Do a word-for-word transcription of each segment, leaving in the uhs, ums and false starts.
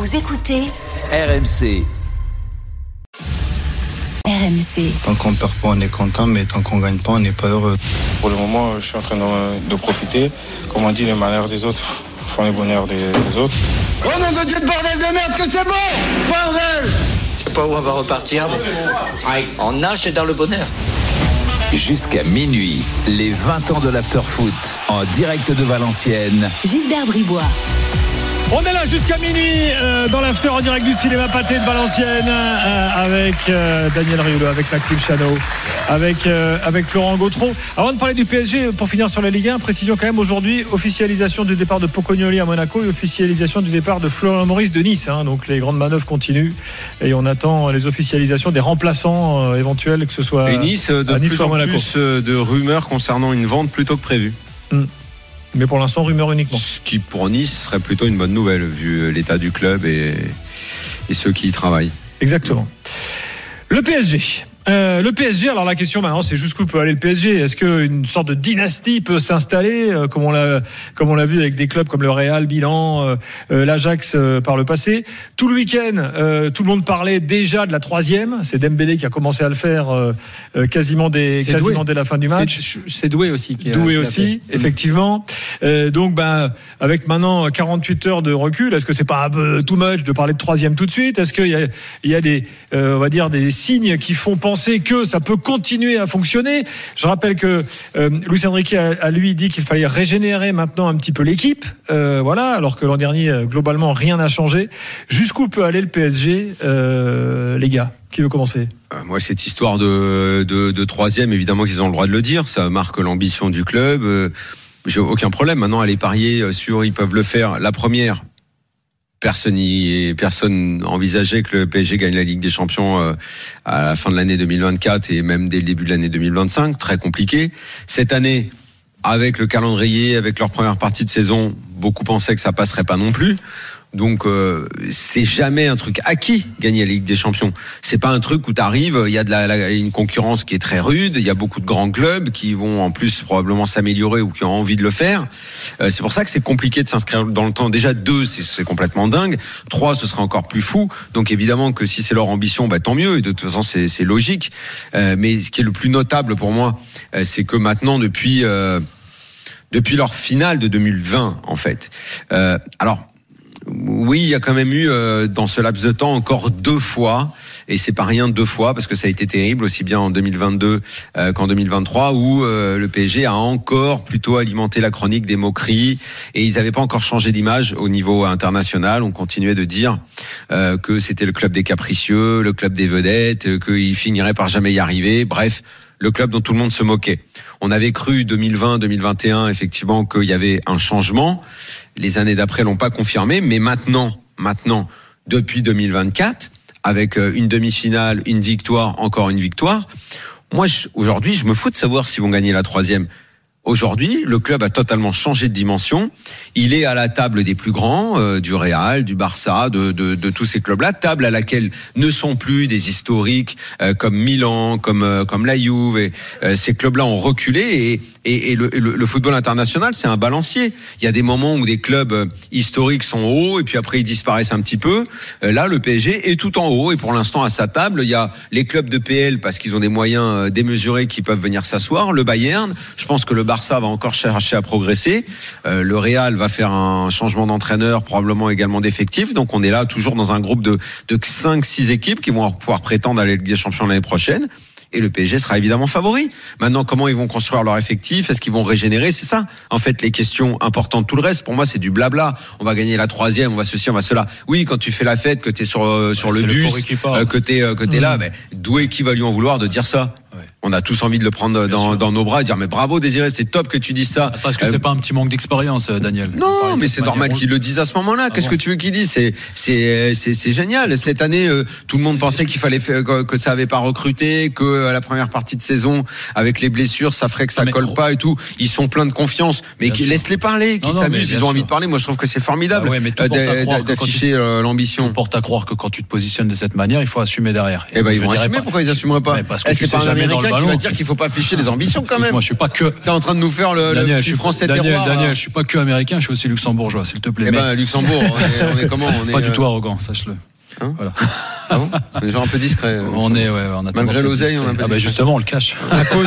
Vous écoutez R M C. R M C. Tant qu'on perd pas, on est content, mais tant qu'on gagne pas, on n'est pas heureux. Pour le moment, je suis en train de, de profiter. Comme on dit, les malheurs des autres font les bonheurs des, des autres. Oh nom de Dieu de bordel de merde, que c'est bon, bordel! Je sais pas où on va repartir, mais on nage dans le bonheur. Jusqu'à minuit, les vingt ans de l'after-foot en direct de Valenciennes. Gilbert Bribois. On est là jusqu'à minuit euh, dans l'after en direct du cinéma Pâté de Valenciennes euh, avec euh, Daniel Riolo, avec Maxime Chano, avec, euh, avec Florent Gautreau. Avant de parler du P S G, pour finir sur la Ligue un, précision quand même aujourd'hui, officialisation du départ de Pocognoli à Monaco et officialisation du départ de Florian Maurice de Nice. Hein, donc les grandes manœuvres continuent et on attend les officialisations des remplaçants euh, éventuels, que ce soit et Nice, de à Nice plus ou à en Monaco. plus de rumeurs concernant une vente plutôt que prévue. Hum. Mais pour l'instant, rumeur uniquement. Ce qui pour Nice serait plutôt une bonne nouvelle vu l'état du club et, et ceux qui y travaillent. Exactement. Le P S G. Euh, le P S G, alors la question maintenant c'est jusqu'où peut aller le P S G. Est-ce qu'une sorte de dynastie peut s'installer euh, comme on l'a comme on l'a vu avec des clubs comme le Real, Milan, euh, euh, l'Ajax euh, par le passé. Tout le week-end, euh, tout le monde parlait déjà de la troisième. C'est Dembélé qui a commencé à le faire euh, euh, quasiment dès c'est quasiment doué. dès la fin du match. C'est, c'est Doué aussi qui a, Doué qui a aussi, fait. effectivement. Euh, donc ben avec maintenant quarante-huit heures de recul, est-ce que c'est pas un peu too much de parler de troisième tout de suite? Est-ce qu'il y a il y a des euh, on va dire des signes qui font penser que ça peut continuer à fonctionner? Je rappelle que euh, Luis Enrique a, a lui dit qu'il fallait régénérer maintenant un petit peu l'équipe, euh, voilà, alors que l'an dernier euh, globalement rien n'a changé. Jusqu'où peut aller le P S G, euh, les gars? Qui veut commencer? Euh, moi, cette histoire de, de, de troisième, évidemment qu'ils ont le droit de le dire. Ça marque l'ambition du club. Euh, j'ai aucun problème. Maintenant, aller parier sur, ils peuvent le faire. La première, personne y, personne envisageait que le P S G gagne la Ligue des Champions euh, à la fin de l'année deux mille vingt-quatre et même dès le début de l'année deux mille vingt-cinq. Très compliqué. Cette année, avec le calendrier, avec leur première partie de saison, beaucoup pensaient que ça passerait pas non plus. Donc euh, c'est jamais un truc acquis gagner la Ligue des Champions. C'est pas un truc où t'arrives, il y a de la, la une concurrence qui est très rude, il y a beaucoup de grands clubs qui vont en plus probablement s'améliorer ou qui ont envie de le faire. Euh, c'est pour ça que c'est compliqué de s'inscrire dans le temps. Déjà deux, c'est, c'est complètement dingue. Trois, ce serait encore plus fou. Donc évidemment que si c'est leur ambition, bah tant mieux. Et de toute façon, c'est, c'est logique. Euh, mais ce qui est le plus notable pour moi, euh, c'est que maintenant depuis euh, depuis leur finale de deux mille vingt, en fait. Euh, alors. Oui, il y a quand même eu euh, dans ce laps de temps encore deux fois, et c'est pas rien deux fois parce que ça a été terrible aussi bien en deux mille vingt-deux euh, qu'en deux mille vingt-trois où euh, le P S G a encore plutôt alimenté la chronique des moqueries et ils n'avaient pas encore changé d'image au niveau international. On continuait de dire euh, que c'était le club des capricieux, le club des vedettes, euh, qu'ils finiraient par jamais y arriver. Bref, le club dont tout le monde se moquait. On avait cru deux mille vingt, deux mille vingt et un effectivement qu'il y avait un changement. Les années d'après l'ont pas confirmé, mais maintenant, maintenant, depuis deux mille vingt-quatre, avec une demi-finale, une victoire, encore une victoire, moi je, aujourd'hui je me fous de savoir s'ils vont gagner la troisième. Aujourd'hui, le club a totalement changé de dimension. Il est à la table des plus grands, euh, du Real, du Barça, de, de, de tous ces clubs-là. Table à laquelle ne sont plus des historiques euh, comme Milan, comme euh, comme la Juve. Et, euh, ces clubs-là ont reculé et, et, et le, le, le football international, c'est un balancier. Il y a des moments où des clubs euh, historiques sont hauts et puis après ils disparaissent un petit peu. Euh, là, le P S G est tout en haut et pour l'instant à sa table, il y a les clubs de P L parce qu'ils ont des moyens euh, démesurés qui peuvent venir s'asseoir. Le Bayern, je pense que le Barça va encore chercher à progresser. Euh, le Real va faire un changement d'entraîneur, probablement également d'effectifs. Donc on est là toujours dans un groupe de, de cinq six équipes qui vont pouvoir prétendre à la Ligue des Champions l'année prochaine. Et le P S G sera évidemment favori. Maintenant, comment ils vont construire leur effectif? Est-ce qu'ils vont régénérer? C'est ça, en fait, les questions importantes. Tout le reste, pour moi, c'est du blabla. On va gagner la troisième, on va ceci, on va cela. Oui, quand tu fais la fête, que t'es sur, euh, sur ouais, le bus, euh, que t'es, euh, que t'es mmh. là, ben, Doué, qui va lui en vouloir de dire ça? Ouais. On a tous envie de le prendre dans, dans nos bras et dire mais bravo Désiré, c'est top que tu dises ça. Parce que euh, c'est pas un petit manque d'expérience, Daniel. Non, mais c'est normal qu'ils le disent à ce moment-là. Ah Qu'est-ce bon. que tu veux qu'ils disent? C'est c'est c'est c'est génial. Cette année, euh, tout le monde pensait qu'il fallait faire, que, que ça avait pas recruté, que à la première partie de saison avec les blessures, ça ferait que ça ah, colle pas et tout. Ils sont pleins de confiance, mais qui laisse-les parler, qui s'amusent, ils ont sûr. envie de parler. Moi, je trouve que c'est formidable ah ouais, mais euh, d'afficher euh, l'ambition. Tout porte à croire que quand tu te positionnes de cette manière, il faut assumer derrière. Eh ben ils vont assumer. Pourquoi ils assumeraient pas? Parce que c'est pas un Américain qui ballon. va dire qu'il faut pas afficher les ambitions quand même. Moi, je suis pas que. T'es en train de nous faire le, Daniel, le je petit suis français Daniel, terroir. Daniel, là. je suis pas que américain, je suis aussi luxembourgeois, s'il te plaît. Eh Mais ben, Luxembourg, on est, on est comment on est, pas du euh, tout arrogant, sache-le. Hein Voilà. Ah bon on est genre un peu discret. euh, On est, ouais, on a tendance à être l'oseille, on est un peu discret. Ah bah discret. justement, on le cache. À cause,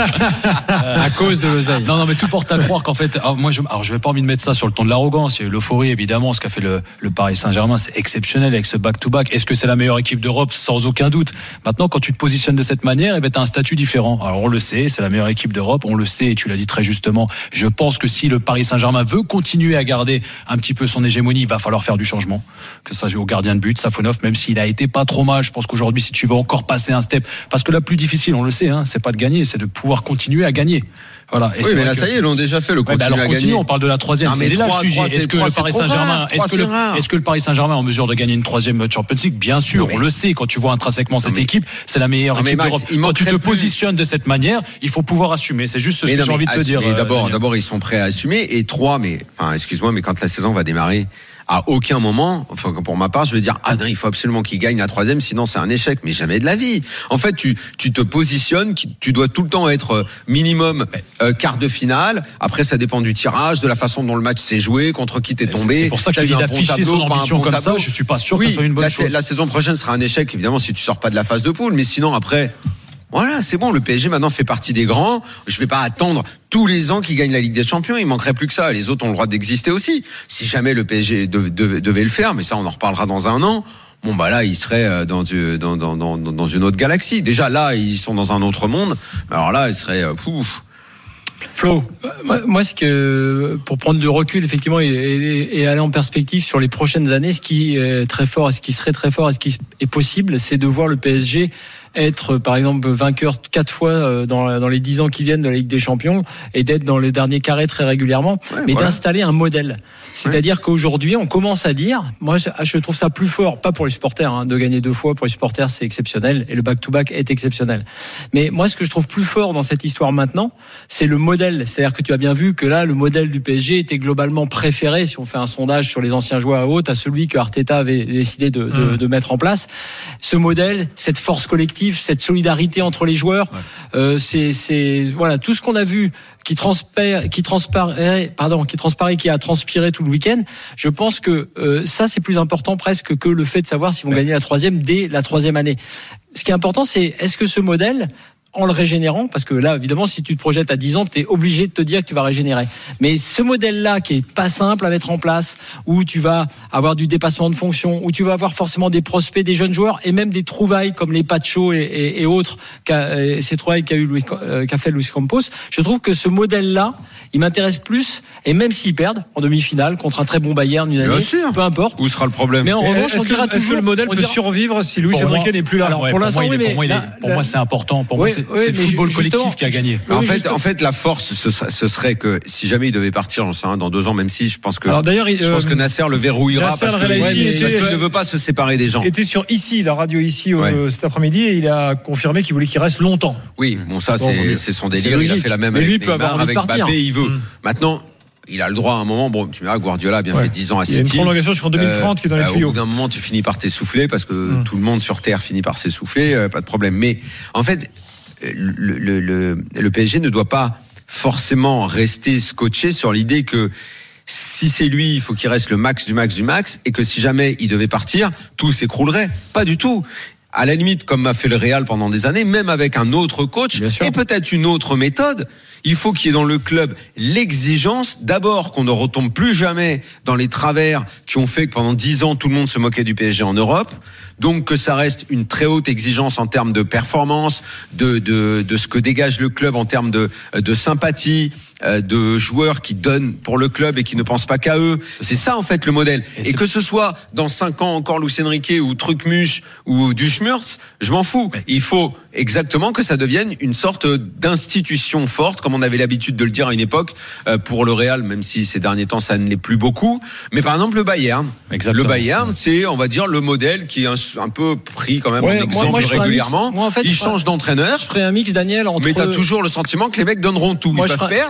à cause de l'oseille. Non, non, mais tout porte à croire qu'en fait, alors moi, je, alors je vais pas envie de mettre ça sur le ton de l'arrogance. Il y a eu l'euphorie, évidemment, ce qu'a fait le, le Paris Saint-Germain, c'est exceptionnel avec ce back-to-back. Est-ce que c'est la meilleure équipe d'Europe? Sans aucun doute. Maintenant, quand tu te positionnes de cette manière, eh ben, t'as un statut différent. Alors, on le sait, c'est la meilleure équipe d'Europe. On le sait, et tu l'as dit très justement. Je pense que si le Paris Saint-Germain veut continuer à garder un petit peu son hégémonie, il va falloir faire du changement. Que ça soit au gardien de but, Safonov, même s'il a été pas trop mal. Je pense qu'aujourd'hui, si tu veux encore passer un step, parce que la plus difficile, on le sait, hein, c'est pas de gagner, c'est de pouvoir continuer à gagner. Voilà. Et Oui, c'est mais vrai là, que- ça y est, ils l'ont déjà fait, le Ouais, continuer bah alors à continue, gagner. on parle de la troisième. Non, mais C'est là trois, le sujet. trois, Est-ce c'est que trois, le c'est Paris trop Saint-Germain, rare. est-ce Trois, que le, c'est rare. est-ce que le Paris Saint-Germain est en mesure de gagner une troisième Champions League? Bien sûr, Non, mais- on le sait. Quand tu vois intrinsèquement cette mais- équipe, c'est la meilleure Non, mais équipe Max, d'Europe. il Quand tu te manquerait plus. positionnes de cette manière, il faut pouvoir assumer. C'est juste ce Mais que non, j'ai mais envie de te dire. assumer, euh, D'abord, Daniel. d'abord, ils sont prêts à assumer. Et trois, mais, enfin, excuse-moi, mais quand la saison va démarrer, à aucun moment, enfin, pour ma part, je vais dire, ah non, il faut absolument qu'ils gagnent la troisième, sinon c'est un échec. Mais jamais de la vie. En fait, tu, tu te positionnes, qui- tu dois tout le temps être minimum euh, quart de finale. Après, ça dépend du tirage, de la façon dont le match s'est joué, contre qui t'es C'est- tombé. c'est pour ça que T'as je te eu dis un bon d'afficher tableau, son pas un ambition bon comme ça. tableau. Je suis pas sûr que Oui, ce soit une bonne la, chose. la saison prochaine sera un échec, évidemment, si tu sors pas de la phase de poule. Mais sinon, après, voilà, c'est bon. Le P S G maintenant fait partie des grands. Je vais pas attendre tous les ans qu'ils gagnent la Ligue des Champions. Il manquerait plus que ça. Les autres ont le droit d'exister aussi. Si jamais le P S G dev- dev- devait le faire, mais ça, on en reparlera dans un an. Bon bah là, ils seraient dans, du- dans, dans, dans, dans une autre galaxie. Déjà là, ils sont dans un autre monde. Alors là, ils seraient euh, pouf. Flo, moi, moi, ce que, pour prendre du recul, effectivement, et, et, et aller en perspective sur les prochaines années, ce qui est très fort, et ce qui serait très fort, et ce qui est possible, c'est de voir le P S G être, par exemple, vainqueur quatre fois dans, dans les dix ans qui viennent de la Ligue des Champions et d'être dans le dernier carré très régulièrement, Ouais, mais voilà. d'installer un modèle. C'est-à-dire qu'aujourd'hui, on commence à dire, moi, je, je trouve ça plus fort, pas pour les supporters, hein, de gagner deux fois, pour les supporters, c'est exceptionnel, et le back-to-back est exceptionnel. Mais moi, ce que je trouve plus fort dans cette histoire maintenant, c'est le modèle. C'est-à-dire que tu as bien vu que là, le modèle du P S G était globalement préféré, si on fait un sondage sur les anciens joueurs à haute, à celui que Arteta avait décidé de, de, Mmh. de mettre en place. Ce modèle, cette force collective, cette solidarité entre les joueurs, ouais. euh, c'est, c'est, voilà, tout ce qu'on a vu qui transparaît, qui transparaît, pardon, qui transparaît, qui a transpiré tout le week-end. Je pense que euh, ça, c'est plus important presque que le fait de savoir s'ils vont ouais. gagner la troisième dès la troisième année. Ce qui est important, c'est est-ce que ce modèle, en le régénérant, parce que là, évidemment, si tu te projettes à dix ans, tu es obligé de te dire que tu vas régénérer. Mais ce modèle-là, qui est pas simple à mettre en place, où tu vas avoir du dépassement de fonction, où tu vas avoir forcément des prospects, des jeunes joueurs, et même des trouvailles comme les Pacho et, et, et autres, qu'a, ces trouvailles qu'a, eu Louis, qu'a fait Luis Campos, je trouve que ce modèle-là, il m'intéresse plus, et même s'ils perdent en demi-finale contre un très bon Bayern une année, peu importe. Où sera le problème? Mais en et revanche, est-ce, on que, dira est-ce toujours, que le modèle peut dira... survivre si Luis Enrique n'est plus là? Alors, ouais, pour pour l'instant, moi, oui, il est, mais pour moi, il est, là, pour là, moi, c'est important. Pour oui, moi, c'est, oui, c'est le football collectif qui a gagné. En oui, fait, justement. en fait, la force, ce serait, ce serait que si jamais il devait partir, j'en sais rien, dans deux ans, même si je pense que, Alors, d'ailleurs, je pense euh, que Nasser le verrouillera Nasser parce, que, El Khelaifi ouais, était- parce qu'il ne veut pas se séparer des gens. était sur ici, la radio ici Ouais. euh, cet après-midi, et il a confirmé qu'il voulait qu'il reste longtemps. Oui, bon, ça, Bon, c'est, vaut mieux. c'est son C'est délire. Il a logique. fait la même Mais avec lui, il peut avoir Neymar, envie de avec partir. Mbappé, il veut. Mm. Maintenant, il a le droit à un moment. Bon, tu me diras, Guardiola a bien Ouais. fait dix ans à Il y a une City. prolongation jusqu'en deux mille trente qui est dans les Euh, Au tuyaux. bout d'un moment, tu finis par t'essouffler parce que Mm. tout le monde sur Terre finit par s'essouffler, euh, pas de problème. Mais en fait, le, le, le, le P S G ne doit pas forcément rester scotché sur l'idée que si c'est lui, il faut qu'il reste le max du max du max, et que si jamais il devait partir, tout s'écroulerait. Pas du tout. À la limite, comme a fait le Real pendant des années, même avec un autre coach et peut-être une autre méthode, il faut qu'il y ait dans le club l'exigence, d'abord, qu'on ne retombe plus jamais dans les travers qui ont fait que pendant dix ans, tout le monde se moquait du P S G en Europe. Donc que ça reste une très haute exigence en termes de performance, de, de, de ce que dégage le club en termes de, de sympathie, de joueurs qui donnent pour le club et qui ne pensent pas qu'à eux. C'est ça en fait le modèle. Et, et que ce soit dans cinq ans encore Luis Enrique ou Trucmuche ou Duschmurtz, je m'en fous. Il faut exactement que ça devienne une sorte d'institution forte, comme on avait l'habitude de le dire à une époque pour le Real, même si ces derniers temps ça ne l'est plus beaucoup. Mais par exemple le Bayern, Exactement. le Bayern, c'est on va dire le modèle qui est un, un peu pris quand même Ouais, en moi- exemple moi, je ferais un régulièrement. mix. Moi, en fait, Ils je ferais- changent d'entraîneur, Je ferai un mix, Daniel, entre. mais t'as toujours le sentiment que les mecs donneront tout. Moi, Ils je peuvent ferais- perdre,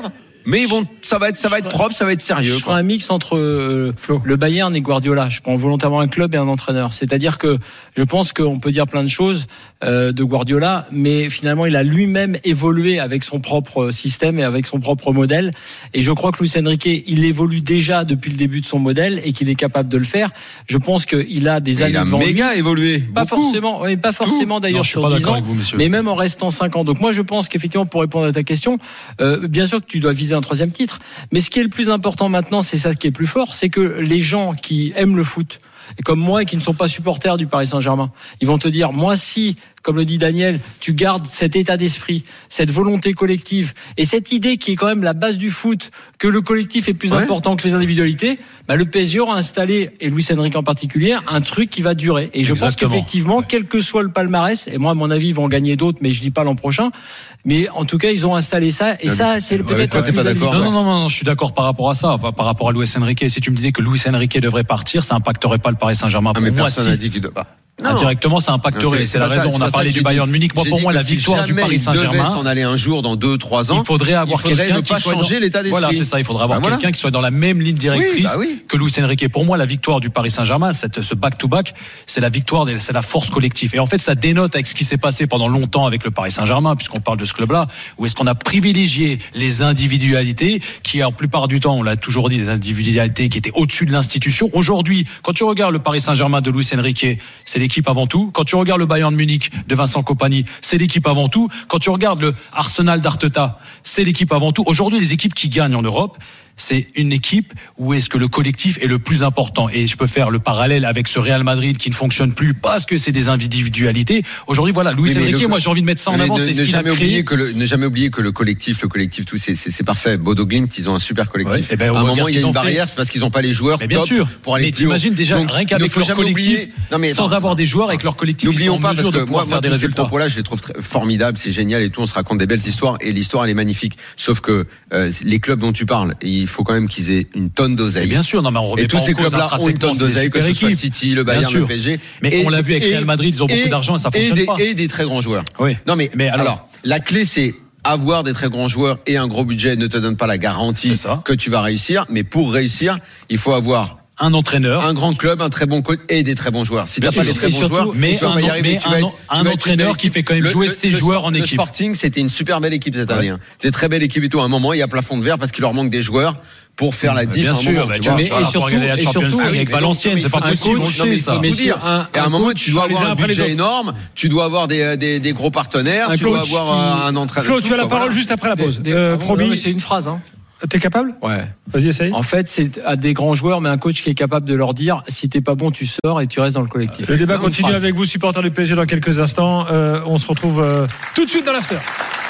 mais ils vont, ça va être, ça va être propre, ça va être sérieux. Je ferai un mix entre euh, le Bayern et Guardiola. Je prends volontairement un club et un entraîneur. C'est-à-dire que je pense qu'on peut dire plein de choses euh, de Guardiola, mais finalement il a lui-même évolué avec son propre système et avec son propre modèle. Et je crois que Luis Enrique, il évolue déjà depuis le début de son modèle et qu'il est capable de le faire. Je pense qu'il a des mais années il a devant méga lui. évolué. Pas beaucoup. forcément, oui, pas forcément d'ailleurs Non, je suis sur pas dix d'accord ans, avec vous, monsieur. mais même en restant cinq ans. Donc moi je pense qu'effectivement, pour répondre à ta question, euh, bien sûr que tu dois viser un troisième titre, mais ce qui est le plus important maintenant, c'est ça, ce qui est plus fort, c'est que les gens qui aiment le foot, et comme moi, et qui ne sont pas supporters du Paris Saint-Germain, ils vont te dire, moi si, comme le dit Daniel, tu gardes cet état d'esprit, cette volonté collective, et cette idée qui est quand même la base du foot, que le collectif est plus ouais. important que les individualités, bah le P S G aura installé, et Luis Enrique en particulier, un truc qui va durer. Et je Exactement. pense qu'effectivement, ouais. quel que soit le palmarès, et moi à mon avis ils vont en gagner d'autres, mais je dis pas l'an prochain, mais en tout cas ils ont installé ça, et ah, ça c'est peut-être ouais, pas d'accord. Non, non, non, non, je suis d'accord par rapport à ça, par rapport à Luis Enrique. Si tu me disais que Luis Enrique devrait partir, ça impacterait pas le Paris Saint-Germain. Ah, pour mais moi, personne si. n'a dit qu'il doit pas. Non. Indirectement, ça impacterait. C'est, c'est la raison. Ça, on a parlé du Bayern Munich. Moi, pour moi, la victoire si du Paris Saint-Germain. Il devait s'en aller un jour dans deux, trois ans. Il faudrait avoir il faudrait quelqu'un ne qui pas soit changer dans... l'état d'esprit. Voilà, c'est ça. Il faudrait avoir bah, quelqu'un voilà. qui soit dans la même ligne directrice oui, bah oui. que Luis Enrique. Pour moi, la victoire du Paris Saint-Germain, cette, ce back-to-back, c'est la victoire, c'est la force collective. Et en fait, ça dénote avec ce qui s'est passé pendant longtemps avec le Paris Saint-Germain, puisqu'on parle de ce club-là, où est-ce qu'on a privilégié les individualités, qui, en plupart du temps, on l'a toujours dit, des individualités qui étaient au-dessus de l'institution. Aujourd'hui, quand tu regardes le Paris Saint-Germain de Luis Enrique, c'est l'équipe avant tout. Quand tu regardes le Bayern Munich de Vincent Kompany, c'est l'équipe avant tout. Quand tu regardes le Arsenal d'Arteta, c'est l'équipe avant tout. Aujourd'hui, les équipes qui gagnent en Europe, c'est une équipe où est-ce que le collectif est le plus important. Et je peux faire le parallèle avec ce Real Madrid qui ne fonctionne plus parce que c'est des individualités. Aujourd'hui, voilà, Luis oui, Enrique, le... moi j'ai envie de mettre ça en avant. Ne, c'est ce ne qu'il jamais a créé. oublier que le, ne jamais oublier que le collectif, le collectif, tout, c'est, c'est, c'est parfait. Bodo Glimt, ils ont un super collectif. Ouais, et ben, à un moment, il y a une fait. barrière, c'est parce qu'ils n'ont pas les joueurs. Mais bien top sûr. Pour aller mais plus t'imagines déjà Donc, rien qu'avec leur collectif, non, mais, sans attends, avoir des joueurs avec leur collectif. N'oublions pas parce que moi, faire des résultats. Ce topo-là, je les trouve formidables, c'est génial et tout. On se raconte des belles histoires et l'histoire elle est magnifique. Sauf que les clubs dont tu parles, il faut quand même qu'ils aient une tonne d'oseille. Bien sûr, non, mais on remet et tous ces clubs-là ont une tonne d'oseille, que ce soit City, le Bayern, le P S G. Mais et, on l'a vu avec Real Madrid, ils ont beaucoup d'argent et ça fonctionne et des, pas. Et des très grands joueurs. Oui. Non, mais, mais alors, alors, la clé, c'est avoir des très grands joueurs et un gros budget ne te donne pas la garantie que tu vas réussir. Mais pour réussir, il faut avoir un entraîneur, un grand club, un très bon coach et des très bons joueurs. Si t'as pas des très bons joueurs, mais tu vas pas y arriver. Tu vas être un entraîneur qui fait quand même jouer ses joueurs en équipe. Le Sporting, c'était une super belle équipe cette année. C'est une très belle équipe et tout. À un moment, il y a plafond de verre parce qu'il leur manque des joueurs pour faire la diff. Bien sûr, moment, tu vois, mais et surtout, et surtout avec Valenciennes, c'est pas possible. Mais dire. Et à un moment, tu dois avoir un budget énorme, tu dois avoir des des des gros partenaires, tu dois avoir un entraîneur. Flo, tu as la parole juste après la pause. Promis, c'est une phrase. T'es capable ? Ouais. Vas-y, essaye. En fait, c'est à des grands joueurs, mais un coach qui est capable de leur dire si t'es pas bon, tu sors et tu restes dans le collectif. Le débat continue avec vous, supporters du P S G, dans quelques instants. Euh, on se retrouve euh, tout de suite dans l'after.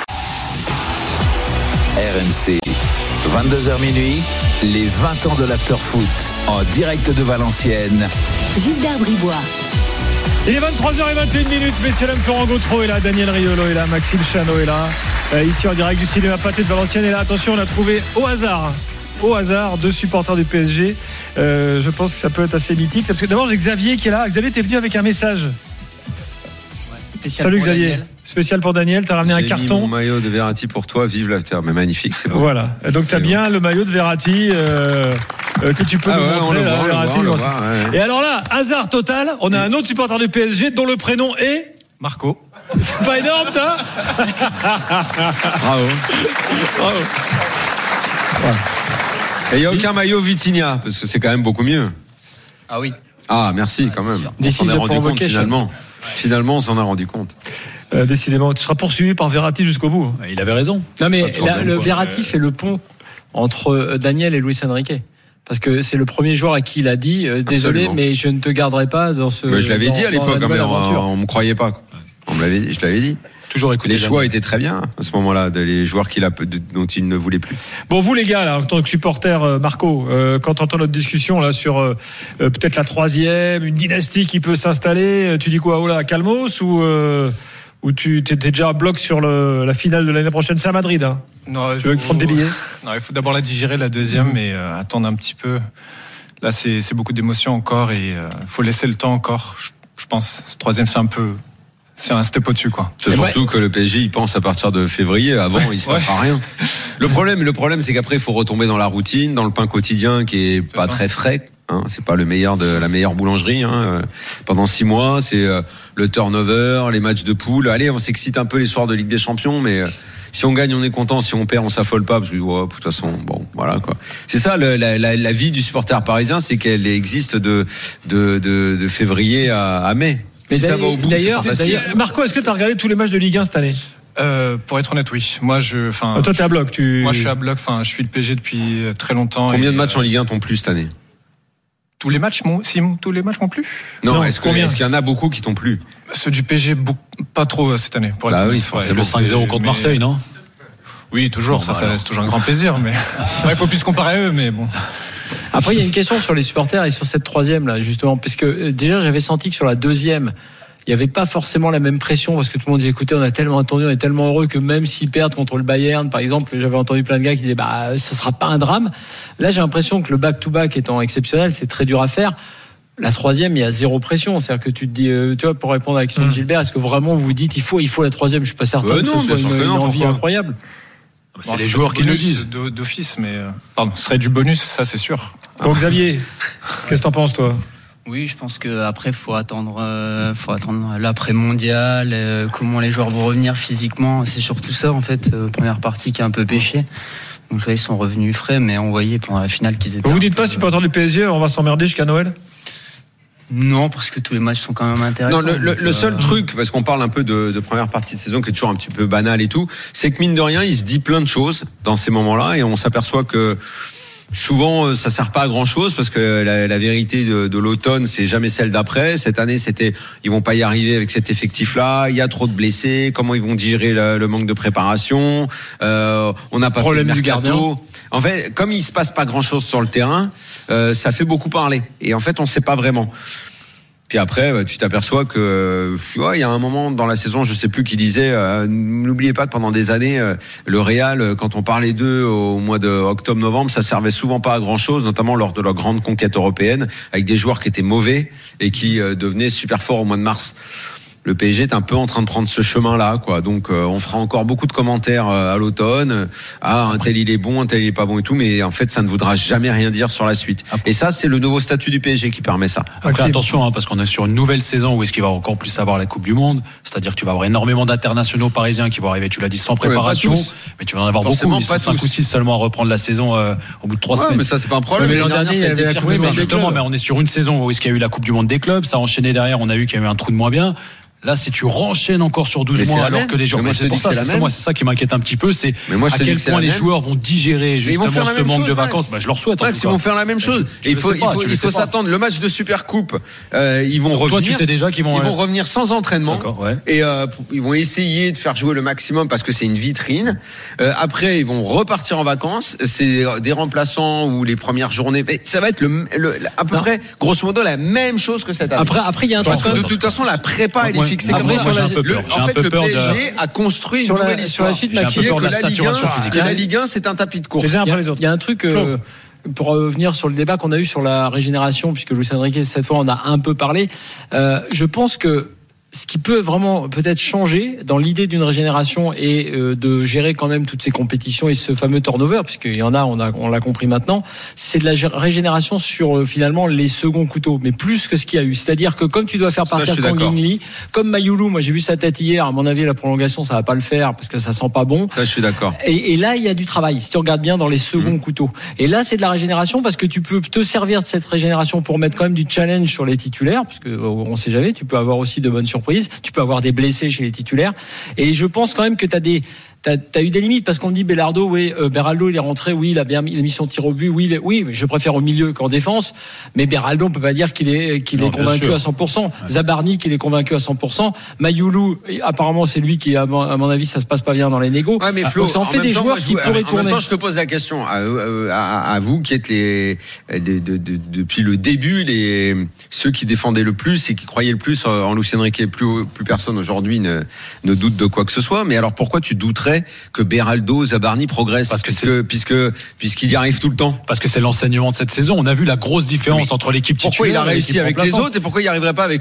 R M C, vingt-deux heures minuit, les vingt ans de l'after foot en direct de Valenciennes. Gilbert Bribois. Il est vingt-trois heures vingt et une minutes, messieurs dames. Florent Gautreau est là, Daniel Riolo est là, Maxime Chano est là. Euh, ici en direct du cinéma Pâté de Valenciennes. Et là, attention, on a trouvé au hasard, au hasard, deux supporters du P S G. Euh, je pense que ça peut être assez mythique. Parce que d'abord, j'ai Xavier qui est là. Xavier, t'es venu avec un message. Ouais, salut Xavier. Daniel. Spécial pour Daniel. T'as ramené j'ai un carton. Mis mon maillot de Verratti pour toi. Vive l'after. Mais magnifique, c'est beau. Voilà. Donc t'as c'est bien beau. Le maillot de Verratti euh, euh, que tu peux ah nous ouais, montrer. Là, voit, Verratti, voit, voit, ouais. Et alors là, hasard total, on a un autre supporter du P S G dont le prénom est Marco. C'est pas énorme ça. Bravo. Bravo. Ouais. Et il n'y a aucun maillot Vitinha, parce que c'est quand même beaucoup mieux. Ah oui. Ah, merci ah, quand même. On s'en est rendu compte finalement. Ouais. Finalement, on s'en a rendu compte. Euh, décidément, tu seras poursuivi par Verratti jusqu'au bout. Il avait raison. Non mais la, le Verratti fait le pont entre Daniel et Luis Enrique. Parce que c'est le premier joueur à qui il a dit euh, désolé, Absolument. mais je ne te garderai pas dans ce. Mais je l'avais dans, dit à l'époque, mais on ne me croyait pas. On me l'avait dit, je l'avais dit. Toujours écouter. Les choix étaient très bien à ce moment-là, les joueurs qu'il a, dont il ne voulait plus. Bon, vous les gars, là, en tant que supporter, Marco, euh, quand tu entends notre discussion là sur euh, peut-être la troisième, une dynastie qui peut s'installer, tu dis quoi, oh là, calmos ou euh, ou tu t'es déjà à bloc sur le, la finale de l'année prochaine, c'est à Madrid, hein. Non, tu veux faut... prendre des billets. Non, il faut d'abord la digérer la deuxième, mmh. mais euh, attendre un petit peu. Là, c'est, c'est beaucoup d'émotions encore et il euh, faut laisser le temps encore. Je, je pense. Ce troisième, c'est un peu. C'est un step au-dessus, quoi. C'est surtout ouais. que le P S G, il pense à partir de février. Avant, il se passera ouais. rien. Le problème, le problème, c'est qu'après, il faut retomber dans la routine, dans le pain quotidien qui est pas c'est très frais. Hein, c'est pas le meilleur de la meilleure boulangerie. Hein. Pendant six mois, c'est euh, le turnover, les matchs de poule. Allez, on s'excite un peu les soirs de Ligue des Champions, mais euh, si on gagne, on est content. Si on perd, on s'affole pas parce que oh, de toute façon, bon, voilà quoi. C'est ça, le, la, la, la vie du supporter parisien, c'est qu'elle existe de de de, de février à, à mai. Mais si ça va au bout, d'ailleurs, d'ailleurs, Marco, est-ce que tu as regardé tous les matchs de Ligue un cette année ? Euh, pour être honnête, oui. Moi, je, enfin. Oh, toi, t'es à bloc, tu. Moi, je suis à bloc. Enfin, je suis le P S G depuis très longtemps. Combien et, de matchs euh, en Ligue un t'ont plu cette année ? Tous les matchs, m'ont, si, tous les matchs m'ont plu. Non, non est-ce, que, est-ce qu'il y en a beaucoup qui t'ont plu ? Ceux du P S G, beaucoup, pas trop cette année. Pour être bah honnête. oui, c'est ouais, le cinq zéro contre mais... Marseille, non ? Oui, toujours. Non, ça, ça laisse toujours un grand plaisir. Mais il faut plus se comparer à eux, mais bon. Après, il y a une question sur les supporters et sur cette troisième là, justement, parce que euh, déjà, j'avais senti que sur la deuxième. Il n'y avait pas forcément la même pression parce que tout le monde disait écoutez, on a tellement attendu, on est tellement heureux que même s'ils perdent contre le Bayern, par exemple, j'avais entendu plein de gars qui disaient bah ce sera pas un drame. Là, j'ai l'impression que le back-to-back étant exceptionnel, c'est très dur à faire. La troisième, il y a zéro pression, c'est-à-dire que tu te dis, euh, tu vois, pour répondre à la question mmh. de Gilbert, est-ce que vraiment vous vous dites il faut, il faut la troisième ? Je suis pas certain bah que non, ce soit une, non, une envie pourquoi incroyable. Bah, c'est bon, les joueurs qui le disent d'office, mais euh, pardon, ce serait du bonus, ça c'est sûr. Bon, Xavier, qu'est-ce que t'en penses toi ? Oui, je pense qu'après, il faut attendre, euh, faut attendre l'après-mondial, euh, comment les joueurs vont revenir physiquement. C'est surtout ça, en fait, euh, première partie qui a un peu pêché. Donc là, ils sont revenus frais, mais on voyait pendant la finale qu'ils étaient... Vous dites pas, supporter du P S G, on va s'emmerder jusqu'à Noël ? Non, parce que tous les matchs sont quand même intéressants. Non, le, le, donc, le seul euh... truc, parce qu'on parle un peu de, de première partie de saison qui est toujours un petit peu banal et tout, c'est que mine de rien, il se dit plein de choses dans ces moments-là et on s'aperçoit que souvent, ça sert pas à grand chose parce que la, la vérité de, de l'automne, c'est jamais celle d'après. Cette année, c'était, ils vont pas y arriver avec cet effectif-là. Il y a trop de blessés. Comment ils vont digérer le, le manque de préparation ? euh, On n'a pas problème fait le mercato. Du gardien. En fait, comme il se passe pas grand-chose sur le terrain, euh, ça fait beaucoup parler. Et en fait, on sait pas vraiment. Puis après, tu t'aperçois que, ouais, il y a un moment dans la saison, je sais plus qui disait, euh, n'oubliez pas que pendant des années, euh, le Real, quand on parlait d'eux au mois de octobre-novembre, ça servait souvent pas à grand chose, notamment lors de leur grande conquête européenne, avec des joueurs qui étaient mauvais et qui euh, devenaient super forts au mois de mars. Le P S G est un peu en train de prendre ce chemin-là, quoi. Donc, euh, on fera encore beaucoup de commentaires euh, à l'automne. Ah, un tel il est bon, un tel il est pas bon et tout, mais en fait, ça ne voudra jamais rien dire sur la suite. Et ça, c'est le nouveau statut du P S G qui permet ça. Après, attention, hein, parce qu'on est sur une nouvelle saison où est-ce qu'il va encore plus avoir la Coupe du Monde. C'est-à-dire que tu vas avoir énormément d'internationaux parisiens qui vont arriver, tu l'as dit, sans préparation. Ouais, mais tu vas en avoir Forcément, beaucoup. Ils sont cinq ou six seulement à reprendre la saison euh, au bout de trois ouais, semaine. Mais ça, c'est pas un problème. Mais l'an dernier, il y avait la Coupe du Monde. Justement, mais on est sur une saison où est-ce qu'il y a eu la Coupe du Monde des clubs. Ça a enchaîné derrière. On a vu qu'il y a eu un trou de moins bien. Là, si tu renchaînes encore sur douze mais mois, alors que les joueurs, moi, c'est pour ça, c'est, c'est, moi, c'est ça qui m'inquiète un petit peu, c'est moi, à quel point les joueurs vont digérer justement ce manque chose, de vacances. Bah, je leur souhaite. Max, ils vont faire la même chose. Il faut, il faut, il faut s'attendre. Le match de Supercoupe, euh, ils vont revenir. Toi, tu sais déjà qu'ils vont, ils vont revenir sans entraînement. Ouais. Et euh, ils vont essayer de faire jouer le maximum parce que c'est une vitrine. Euh, après, ils vont repartir en vacances. C'est des remplaçants ou les premières journées. Ça va être le, le à peu non. près, grosso modo, la même chose que cette année. Après, après, il y a un truc. Parce que de toute façon, la prépa, elle est fixée comme ça. Un peu peur. Le, en fait, le P S G a construit sur une nouvelle la, histoire. Sur la suite, Maxime, que la saturation physique. Que la Ligue un, c'est un tapis de course. Il y a, il y a un truc, euh, pour revenir sur le débat qu'on a eu sur la régénération, puisque Luis Enrique, cette fois, on a un peu parlé. Euh, je pense que ce qui peut vraiment peut-être changer dans l'idée d'une régénération et euh, de gérer quand même toutes ces compétitions et ce fameux turnover, puisqu'il y en a, on a, on l'a compris maintenant, c'est de la régénération sur euh, finalement les seconds couteaux, mais plus que ce qu'il y a eu. C'est-à-dire que comme tu dois faire partir Kang Lee, comme Mayoulou, moi j'ai vu sa tête hier, à mon avis la prolongation ça va pas le faire parce que ça sent pas bon. Ça je suis d'accord. Et, et là il y a du travail. Si tu regardes bien dans les seconds mmh. couteaux. Et là c'est de la régénération parce que tu peux te servir de cette régénération pour mettre quand même du challenge sur les titulaires, parce que on sait jamais, tu peux avoir aussi de bonnes surprises. Tu peux avoir des blessés chez les titulaires. Et je pense quand même que tu as des... T'as, t'as eu des limites parce qu'on dit Belardo, oui, euh, Beraldo, il est rentré, oui, il a bien il a mis son tir au but, oui, il, oui, je préfère au milieu qu'en défense. Mais Beraldo, on peut pas dire qu'il est qu'il non, est convaincu à cent pour cent. Ouais. Zabarni, qu'il est convaincu à cent pour cent. Mayoulou, apparemment, c'est lui qui, à mon, à mon avis, ça se passe pas bien dans les négos. Ouais, mais Flo, donc ça en, en fait des temps, joueurs qui pourraient tourner. En même temps, je te pose la question à, à, à vous qui êtes les de, de, de, depuis le début les ceux qui défendaient le plus et qui croyaient le plus en Luis Enrique. Plus plus personne aujourd'hui ne ne doute de quoi que ce soit. Mais alors pourquoi tu douterais que Beraldo Aldo, Zabarni progresse parce que puisque, puisque puisqu'il y arrive tout le temps. Parce que c'est l'enseignement de cette saison. On a vu la grosse différence oui. entre l'équipe titulaire. Pourquoi il a réussi avec les autres et pourquoi il n'y arriverait pas avec eux?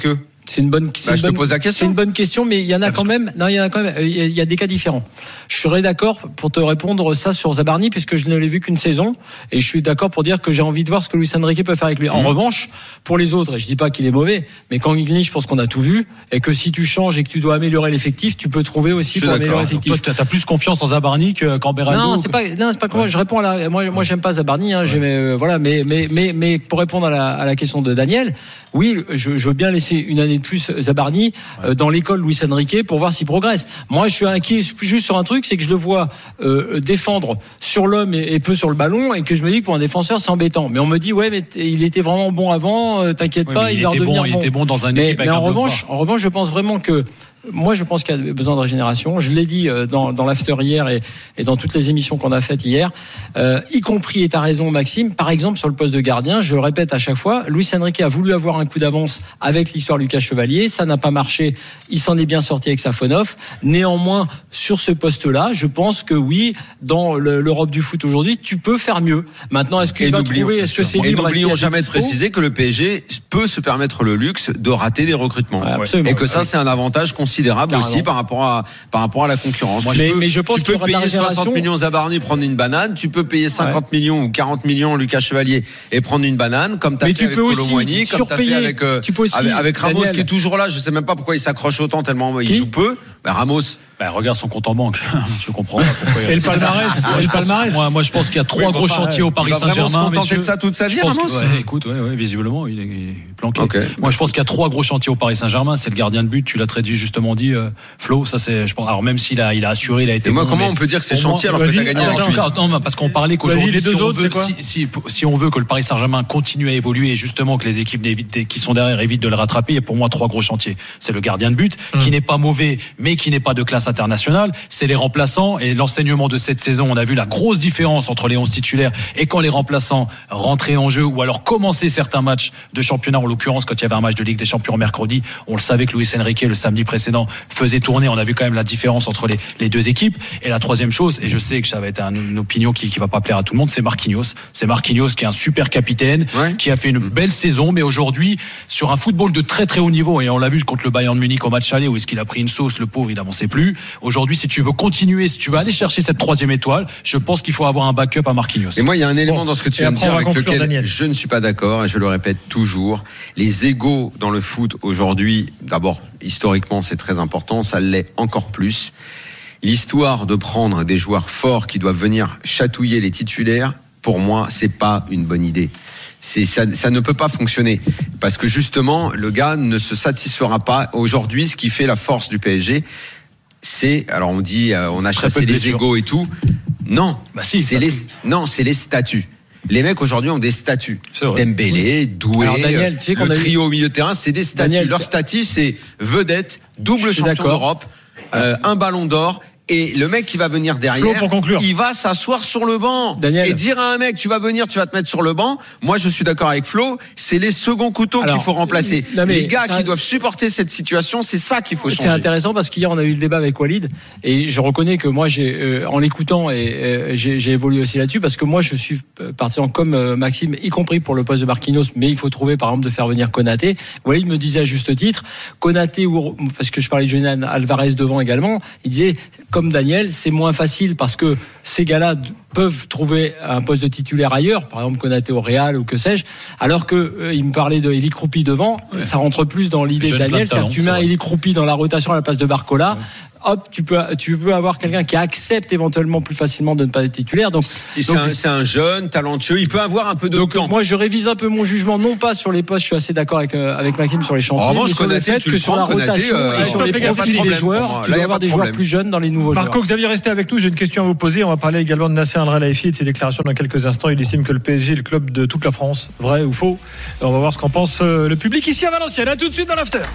C'est une bonne, c'est Bah, une je te bonne- pose la question. C'est une bonne question, mais il y en a quand même. Non, il y en a quand même. Il y a, il y a des cas différents. Je serais d'accord pour te répondre ça sur Zabarni, puisque je ne l'ai vu qu'une saison, et je suis d'accord pour dire que j'ai envie de voir ce que Luis Enrique peut faire avec lui. En Mmh. revanche, pour les autres, et je dis pas qu'il est mauvais, mais quand il je pense qu'on a tout vu, et que si tu changes et que tu dois améliorer l'effectif, tu peux trouver aussi Je suis pour améliorer d'accord. l'effectif. Toi, tu as plus confiance en Zabarni que- qu'en Beraldo. Non, ou c'est que- pas, non, c'est pas comment Ouais. je réponds à la, moi, moi, j'aime pas Zabarni, hein, j'aimais, euh, voilà, mais, mais, mais, mais pour répondre à la, à la question de Daniel, oui, je, je veux bien laisser une année de plus Zabarni euh, dans l'école Luis Enrique pour voir s'il progresse. Moi, je suis inquiet juste sur un truc, c'est que je le vois euh, défendre sur l'homme et, et peu sur le ballon, et que je me dis que pour un défenseur, c'est embêtant. Mais on me dit, ouais, mais t- il était vraiment bon avant, euh, t'inquiète Oui, pas, mais il, il va était redevenir bon, il bon. était bon dans un mais, équipe avec mais un en bloc revanche, bas. en revanche, je pense vraiment que moi, je pense qu'il y a besoin de régénération. Je l'ai dit euh, dans, dans l'after hier et, et dans toutes les émissions qu'on a faites hier, euh, y compris, et t'as raison, Maxime, par exemple, sur le poste de gardien, je le répète à chaque fois, Luis Enrique a voulu avoir un coup d'avance avec l'histoire Lucas Chevalier. Ça n'a pas marché. Il s'en est bien sorti avec Safonov. Néanmoins, sur ce poste-là, je pense que oui, dans le- l'Europe du foot aujourd'hui, tu peux faire mieux. Maintenant, est-ce qu'il Et va n'oublions- trouver, est-ce que c'est Et libre, est-ce qu'il y a n'oublions des jamais de dispo préciser que le P S G peut se permettre le luxe de rater des recrutements. Ouais, absolument. Et que ça, c'est un avantage considérable Carrément. aussi par rapport à, par rapport à la concurrence. Moi, tu mais- peux, mais je pense tu qu'il y peux aura de la payer soixante régénération. millions Zabarni, prendre une banane. Tu peux payer cinquante millions ou quarante millions Lucas Chevalier et prendre une banane, comme tu as Mais fait tu avec peux aussi Colomboigny, comme tu as fait surpayer. avec, euh, Tu peux aussi, avec, avec Ramos Daniel. qui est toujours là. Je sais même pas pourquoi il s'accroche autant tellement il Qui joue peu. Ben, Ramos. Bah, regarde son compte en banque. Je comprends pas pourquoi. il y a- Et le palmarès, Moi, et je le pense- palmarès. Moi, moi, je pense qu'il y a trois Oui, gros bon, enfin, chantiers au Paris il va vraiment se Saint-Germain. contenter messieurs. de ça toute sa vie, Je pense Ramos. que- ouais, écoute, ouais, ouais, visiblement, il est, il est planqué. Ok. Moi, je pense qu'il y a trois gros chantiers au Paris Saint-Germain. C'est le gardien de but. Tu l'as très dit, justement dit, euh, Flo. Ça, c'est, je pense. Alors, même s'il a, il a assuré, il a été. Et moi, bon, comment mais on peut dire que c'est au chantier moins- alors que vas-y, t'as gagné attends, avec lui? Attends, non, parce qu'on parlait qu'aujourd'hui, les deux si, on autres, veut, c'est quoi si, si, si on veut que le Paris Saint-Germain continue à évoluer et justement que les équipes d'éviter- qui sont derrière évitent de le rattraper, il y a pour moi trois gros chantiers. C'est le gardien de but, Hum. qui n'est pas mauvais, mais qui n'est pas de classe internationale. C'est les remplaçants et l'enseignement de cette saison. On a vu la grosse différence entre les onze titulaires et quand les remplaçants rentraient en jeu ou alors commençaient certains matchs de championnat. En l'occurrence, quand il y avait un match de Ligue des Champions mercredi, on le savait que Luis Enrique le samedi précédent faisait tourner. On a vu quand même la différence entre les, les deux équipes. Et la troisième chose, et je sais que ça va être un- une opinion qui, qui va pas plaire à tout le monde, c'est Marquinhos. C'est Marquinhos qui est un super capitaine, Ouais. qui a fait une belle saison, mais aujourd'hui sur un football de très très haut niveau. Et on l'a vu contre le Bayern de Munich au match aller où est-ce qu'il a pris une sauce, le pauvre, il n'avançait plus. Aujourd'hui, si tu veux continuer, si tu veux aller chercher cette troisième étoile, je pense qu'il faut avoir un backup à Marquinhos. Et moi, il y a un élément Bon. dans ce que tu Et viens de après, on dire va avec conclure, lequel Daniel. je ne suis pas d'accord et je le répète toujours. Les égos dans le foot aujourd'hui, d'abord, historiquement, c'est très important, ça l'est encore plus. L'histoire de prendre des joueurs forts qui doivent venir chatouiller les titulaires, pour moi, c'est pas une bonne idée. C'est, ça, ça ne peut pas fonctionner parce que justement, le gars ne se satisfera pas. Aujourd'hui, ce qui fait la force du P S G, c'est, alors on dit, euh, on a Très chassé peu de les blessures. égos et tout. Non, Bah si, c'est parce les, que- non, c'est les statuts. Les mecs aujourd'hui ont des statuts. C'est vrai. Dembélé, Doué, Alors, Daniel, tu sais qu'on le a eu- trio au milieu de terrain, c'est des statuts. Daniel, Leur tu- statut, c'est vedette, double Je suis champion d'accord. d'Europe, euh, un ballon d'or. Et le mec qui va venir derrière, Flo, pour conclure. il va s'asseoir sur le banc. Daniel. Et dire à un mec, tu vas venir, tu vas te mettre sur le banc. Moi, je suis d'accord avec Flo. C'est les seconds couteaux Alors, qu'il faut remplacer. non, mais les gars ça- qui doivent supporter cette situation, c'est ça qu'il faut C'est changer. intéressant parce qu'hier on a eu le débat avec Walid et je reconnais que moi j'ai euh, en l'écoutant et euh, j'ai, j'ai évolué aussi là-dessus parce que moi je suis euh, partisan comme euh, Maxime, y compris pour le poste de Marquinhos, mais il faut trouver par exemple de faire venir Konaté. Walid me disait à juste titre, Konaté ou parce que je parlais de Julian Alvarez devant également, il disait comme Daniel, c'est moins facile parce que ces gars-là d- peuvent trouver un poste de titulaire ailleurs, par exemple Konaté au Real ou que sais-je, alors que euh, il me parlait de Eli Kroupi devant, Ouais. ça rentre plus dans l'idée de Jeune plein de Daniel, c'est-à-dire talent, que tu c'est mets un vrai. Eli Kroupi dans la rotation à la place de Barcola. Hop, tu peux, tu peux avoir quelqu'un qui accepte éventuellement plus facilement de ne pas être titulaire. Donc, Et c'est, donc, un, c'est un jeune, talentueux. Il peut avoir un peu de donc, temps. moi, je révise un peu mon jugement, non pas sur les postes, je suis assez d'accord avec, euh, avec Maxime sur les chantiers, En revanche, mais sur le Konaté, fait tu que le sur la prends, Konaté, rotation euh, et sur stop, les les gars, profils pas de des problème joueurs, pour moi. tu Là, dois y a avoir pas des de joueurs problème. plus jeunes dans les nouveaux Marco, joueurs. Xavier, restez avec nous. J'ai une question à vous poser. On va parler également de Nasser Al-Khelaifi et de ses déclarations dans quelques instants. Il estime que le P S G est le club de toute la France. Vrai ou faux? On va voir ce qu'en pense euh, le public ici à Valenciennes. À tout de suite dans l'after.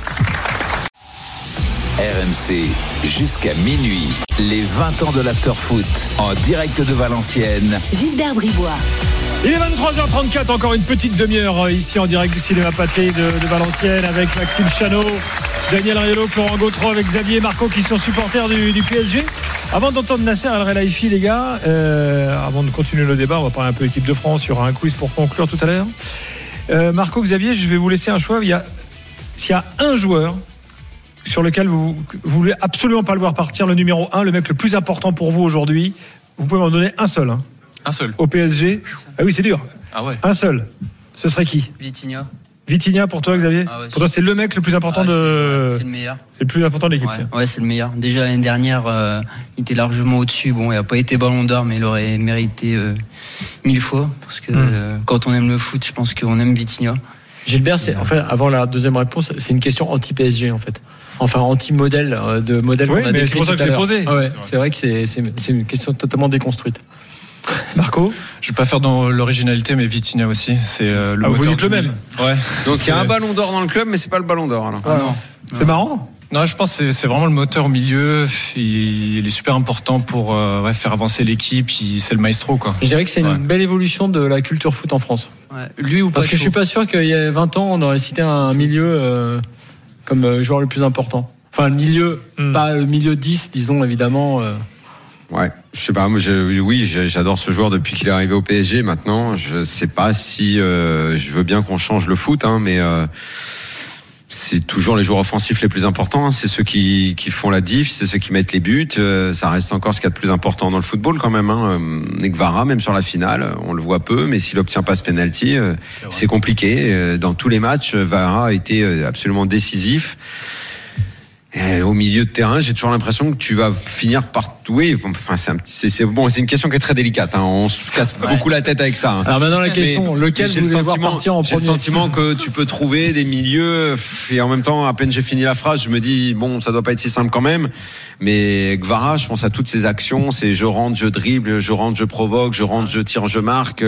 R M C, jusqu'à minuit, les vingt ans de l'after-foot, en direct de Valenciennes. Gilbert Bribois. Il est vingt-trois heures trente-quatre, encore une petite demi-heure euh, ici en direct du cinéma Pathé de, de Valenciennes avec Maxime Chanot, Daniel Riolo, Florent Gautreau, avec Xavier et Marco qui sont supporters du, du P S G. Avant d'entendre Nasser Al-Khelaifi, les gars, euh, avant de continuer le débat, on va parler un peu équipe de France. Il y aura un quiz pour conclure tout à l'heure. Euh, Marco, Xavier, je vais vous laisser un choix. Il y a s'il y a un joueur sur lequel vous, vous voulez absolument pas le voir partir, le numéro un, le mec le plus important pour vous aujourd'hui, vous pouvez m'en donner un seul. Hein. Un seul. Au P S G. Ah oui, c'est dur. Ah ouais. Un seul. Ce serait qui ? Vitinha. Vitinha pour toi, Xavier ? Ah ouais, pour toi, c'est le mec le plus important ah, de. C'est, c'est le meilleur. C'est le plus important de l'équipe. Ouais, ouais, c'est le meilleur. Déjà l'année dernière, euh, il était largement au-dessus. Bon, il n'a pas été Ballon d'Or, mais il aurait mérité euh, mille fois. Parce que mm. euh, quand on aime le foot, je pense qu'on aime Vitinha. Gilbert, c'est, en fait, avant la deuxième réponse, c'est une question anti-P S G en fait. Enfin, anti-modèle de modèle oui, qu'on a mais décrit. c'est pour ça que je l'ai posé. Ah ouais, c'est, c'est vrai que c'est, c'est, c'est une question totalement déconstruite. Marco ? Je vais pas faire dans l'originalité, mais Vitinha aussi. C'est euh, le ah, moteur vous dites le même. Ouais. Donc il y a un ballon d'or dans le club, mais c'est pas le ballon d'or alors. Ah, non. C'est marrant. Non, je pense que c'est, c'est vraiment le moteur au milieu. Il, il est super important pour euh, ouais, faire avancer l'équipe. Il, c'est le maestro, quoi. Je dirais que c'est ouais. une belle évolution de la culture foot en France. Ouais. Lui ou pas ? Parce que je suis pas sûr qu'il y a vingt ans, on aurait cité un milieu euh, comme euh, joueur le plus important. Enfin, le milieu, mm. pas le milieu dix, disons, évidemment. Euh. Ouais, je sais pas, moi, je, oui, j'adore ce joueur depuis qu'il est arrivé au P S G. Maintenant, je sais pas si euh, je veux bien qu'on change le foot, hein, mais euh, c'est toujours les joueurs offensifs les plus importants. Hein, c'est ceux qui, qui font la diff, c'est ceux qui mettent les buts. Euh, ça reste encore ce qu'il y a de plus important dans le football quand même. Hein. Et Gvara, même sur la finale, on le voit peu, mais s'il obtient pas ce penalty, euh, c'est, c'est compliqué. Dans tous les matchs, Gvara a été absolument décisif. Et au milieu de terrain, j'ai toujours l'impression que tu vas finir par oui. Enfin, c'est, un petit, c'est, c'est bon. C'est une question qui est très délicate. Hein. On se casse ouais. beaucoup la tête avec ça. Hein. Alors maintenant la question, mais, lequel vous voulez voir partir en j'ai premier ? J'ai le sentiment que tu peux trouver des milieux. Et en même temps, à peine j'ai fini la phrase, je me dis bon, ça doit pas être si simple quand même. Mais Gvara, je pense à toutes ses actions. C'est je rentre, je dribble, je rentre, je provoque, je rentre, je tire, je marque.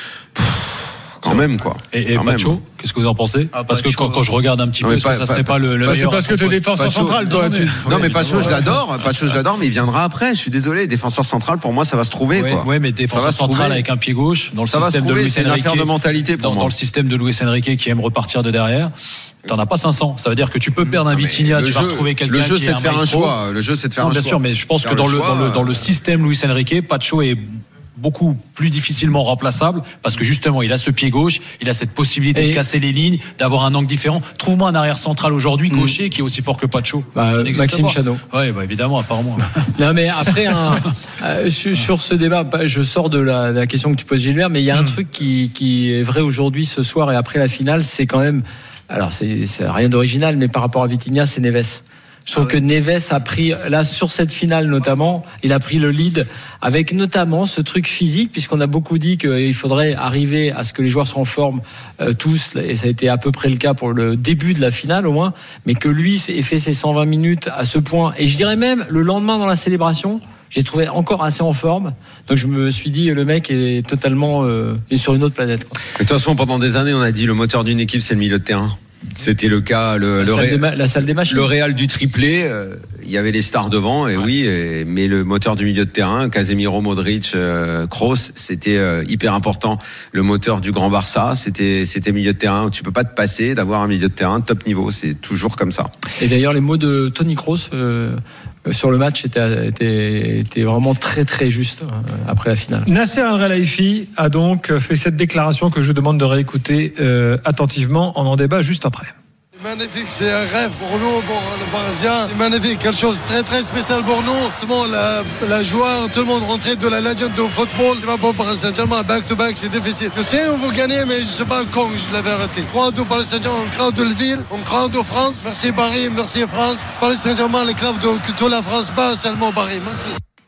Pff, quand même quoi. Et, et Pacho, qu'est-ce que vous en pensez ? ah, Parce Pacho, que quand, quand je regarde un petit peu, est-ce que ça serait pas, pas le, le ça, meilleur ? C'est parce que tu es défenseur central, toi. Non, tu... non mais Pacho, je l'adore. Pacho, je l'adore, mais il viendra après. Je suis désolé. Défenseur central, pour moi, ça va se trouver. Oui, quoi. Ouais, mais défenseur central avec un pied gauche dans le ça système de Luis Enrique. C'est une affaire de mentalité pour dans, moi. Dans le système de Luis Enrique qui aime repartir de derrière. T'en as pas cinq cents. Ça veut dire que tu peux perdre un Vitinha, tu vas retrouver quelqu'un qui est un maestro. Le jeu, c'est de faire un choix. Le jeu, c'est de faire un choix. Bien sûr, mais je pense que dans le dans le système Luis Enrique, Pacho est beaucoup plus difficilement remplaçable parce que justement il a ce pied gauche, il a cette possibilité et de casser les lignes, d'avoir un angle différent. Trouve-moi un arrière central aujourd'hui gaucher mmh. qui est aussi fort que Pacho. Bah, Maxime Chano. Oui, bah, évidemment, apparemment. Non mais après un, euh, sur ce débat, je sors de la, de la question que tu poses Gilbert, mais il y a un mmh. truc qui, qui est vrai aujourd'hui ce soir et après la finale, c'est quand même, alors c'est, c'est rien d'original, mais par rapport à Vitinha, c'est Neves. Je trouve ah ouais. que Neves a pris, là, sur cette finale notamment, il a pris le lead avec notamment ce truc physique, puisqu'on a beaucoup dit qu'il faudrait arriver à ce que les joueurs soient en forme euh, tous, et ça a été à peu près le cas pour le début de la finale au moins, mais que lui ait fait ses cent vingt minutes à ce point, et je dirais même le lendemain dans la célébration, j'ai trouvé encore assez en forme. Donc je me suis dit, le mec est totalement euh, est sur une autre planète. Quoi. De toute façon, pendant des années, on a dit le moteur d'une équipe, c'est le milieu de terrain. C'était le cas, le, la, le salle ré... ma... la salle des machines. Le Real du triplé, euh, il y avait les stars devant, et ouais. oui, et, mais le moteur du milieu de terrain, Casemiro, Modric, euh, Kroos, c'était euh, hyper important. Le moteur du Grand Barça, c'était c'était milieu de terrain. Tu peux pas te passer d'avoir un milieu de terrain top niveau, c'est toujours comme ça. Et d'ailleurs, les mots de Tony Kroos euh, sur le match étaient, étaient, étaient vraiment très très justes euh, après la finale. Nasser Al-Khelaifi a donc fait cette déclaration que je demande de réécouter euh, attentivement. On en débat juste après. Magnifique, c'est un rêve pour nous, pour le Parisien. C'est magnifique, quelque chose de très très spécial pour nous. Tout le monde, la, la joie, tout le monde rentré de la légende du football. C'est pas pour Paris Saint-Germain, back to back, c'est difficile. Je sais on va gagner, mais je sais pas quand, je l'avais arrêté. On croit au Paris Saint-Germain, on croit de la ville, on croit de France. Merci Paris, merci France. Paris Saint-Germain, le club de toute la France, pas seulement Paris. Merci.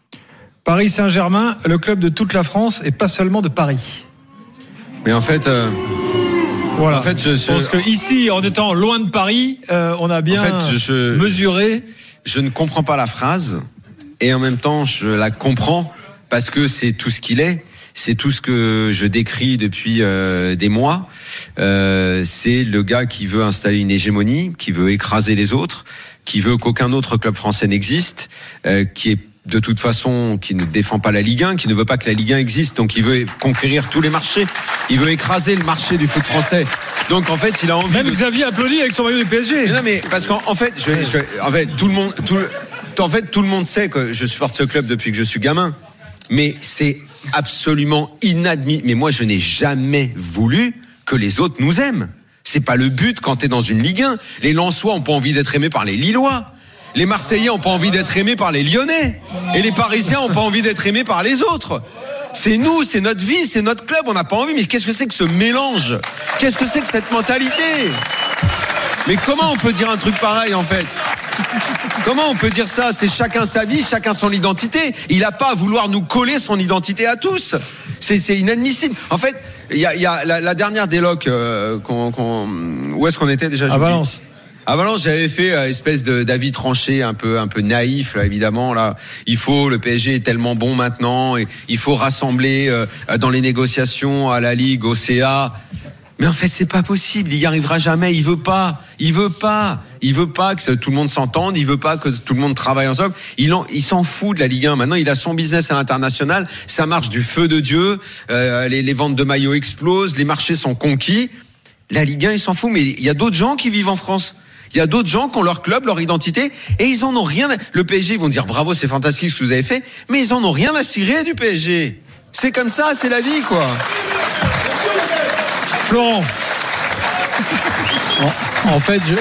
Paris Saint-Germain, le club de toute la France et pas seulement de Paris. Mais en fait. Euh... Voilà. En fait, je, je pense que ici, en étant loin de Paris, euh, on a bien en fait, je, mesuré. Je ne comprends pas la phrase et en même temps, je la comprends parce que c'est tout ce qu'il est. C'est tout ce que je décris depuis euh, des mois. Euh, c'est le gars qui veut installer une hégémonie, qui veut écraser les autres, qui veut qu'aucun autre club français n'existe, euh, qui est de toute façon, qui ne défend pas la Ligue un, qui ne veut pas que la Ligue un existe, donc il veut conquérir tous les marchés. Il veut écraser le marché du foot français. Donc en fait, il a envie. Même de... Xavier applaudit avec son maillot du P S G. Mais non, mais parce qu'en en fait, je, je, en fait, tout le monde, tout le, en fait, tout le monde sait que je supporte ce club depuis que je suis gamin. Mais c'est absolument inadmissible. Mais moi, je n'ai jamais voulu que les autres nous aiment. C'est pas le but quand t'es dans une Ligue un. Les Lensois ont pas envie d'être aimés par les Lillois. Les Marseillais ont pas envie d'être aimés par les Lyonnais. Et les Parisiens ont pas envie d'être aimés par les autres. C'est nous, c'est notre vie, c'est notre club, on n'a pas envie. Mais qu'est-ce que c'est que ce mélange ? Qu'est-ce que c'est que cette mentalité ? Mais comment on peut dire un truc pareil, en fait ? Comment on peut dire ça ? C'est chacun sa vie, chacun son identité. Il n'a pas à vouloir nous coller son identité à tous. C'est, c'est inadmissible. En fait, il y a, y a la, la dernière déloc, euh, qu'on, qu'on, où est-ce qu'on était déjà ? À Valence. À Valence, j'avais fait euh, espèce de d'avis tranché, un peu un peu naïf, là, évidemment. Là, il faut le P S G est tellement bon maintenant, et il faut rassembler euh, dans les négociations à la Ligue, au C A. Mais en fait, c'est pas possible. Il y arrivera jamais. Il veut pas. Il veut pas. Il veut pas que tout le monde s'entende. Il veut pas que tout le monde travaille ensemble. Il, en, il s'en fout de la Ligue un. Maintenant, il a son business à l'international. Ça marche du feu de Dieu. Euh, les, les ventes de maillots explosent. Les marchés sont conquis. La Ligue un, il s'en fout. Mais il y a d'autres gens qui vivent en France. Il y a d'autres gens qui ont leur club, leur identité, et ils en ont rien à... Le P S G, ils vont dire bravo, c'est fantastique ce que vous avez fait, mais ils en ont rien à cirer du P S G. C'est comme ça, c'est la vie, quoi. Florent. En, en fait, je,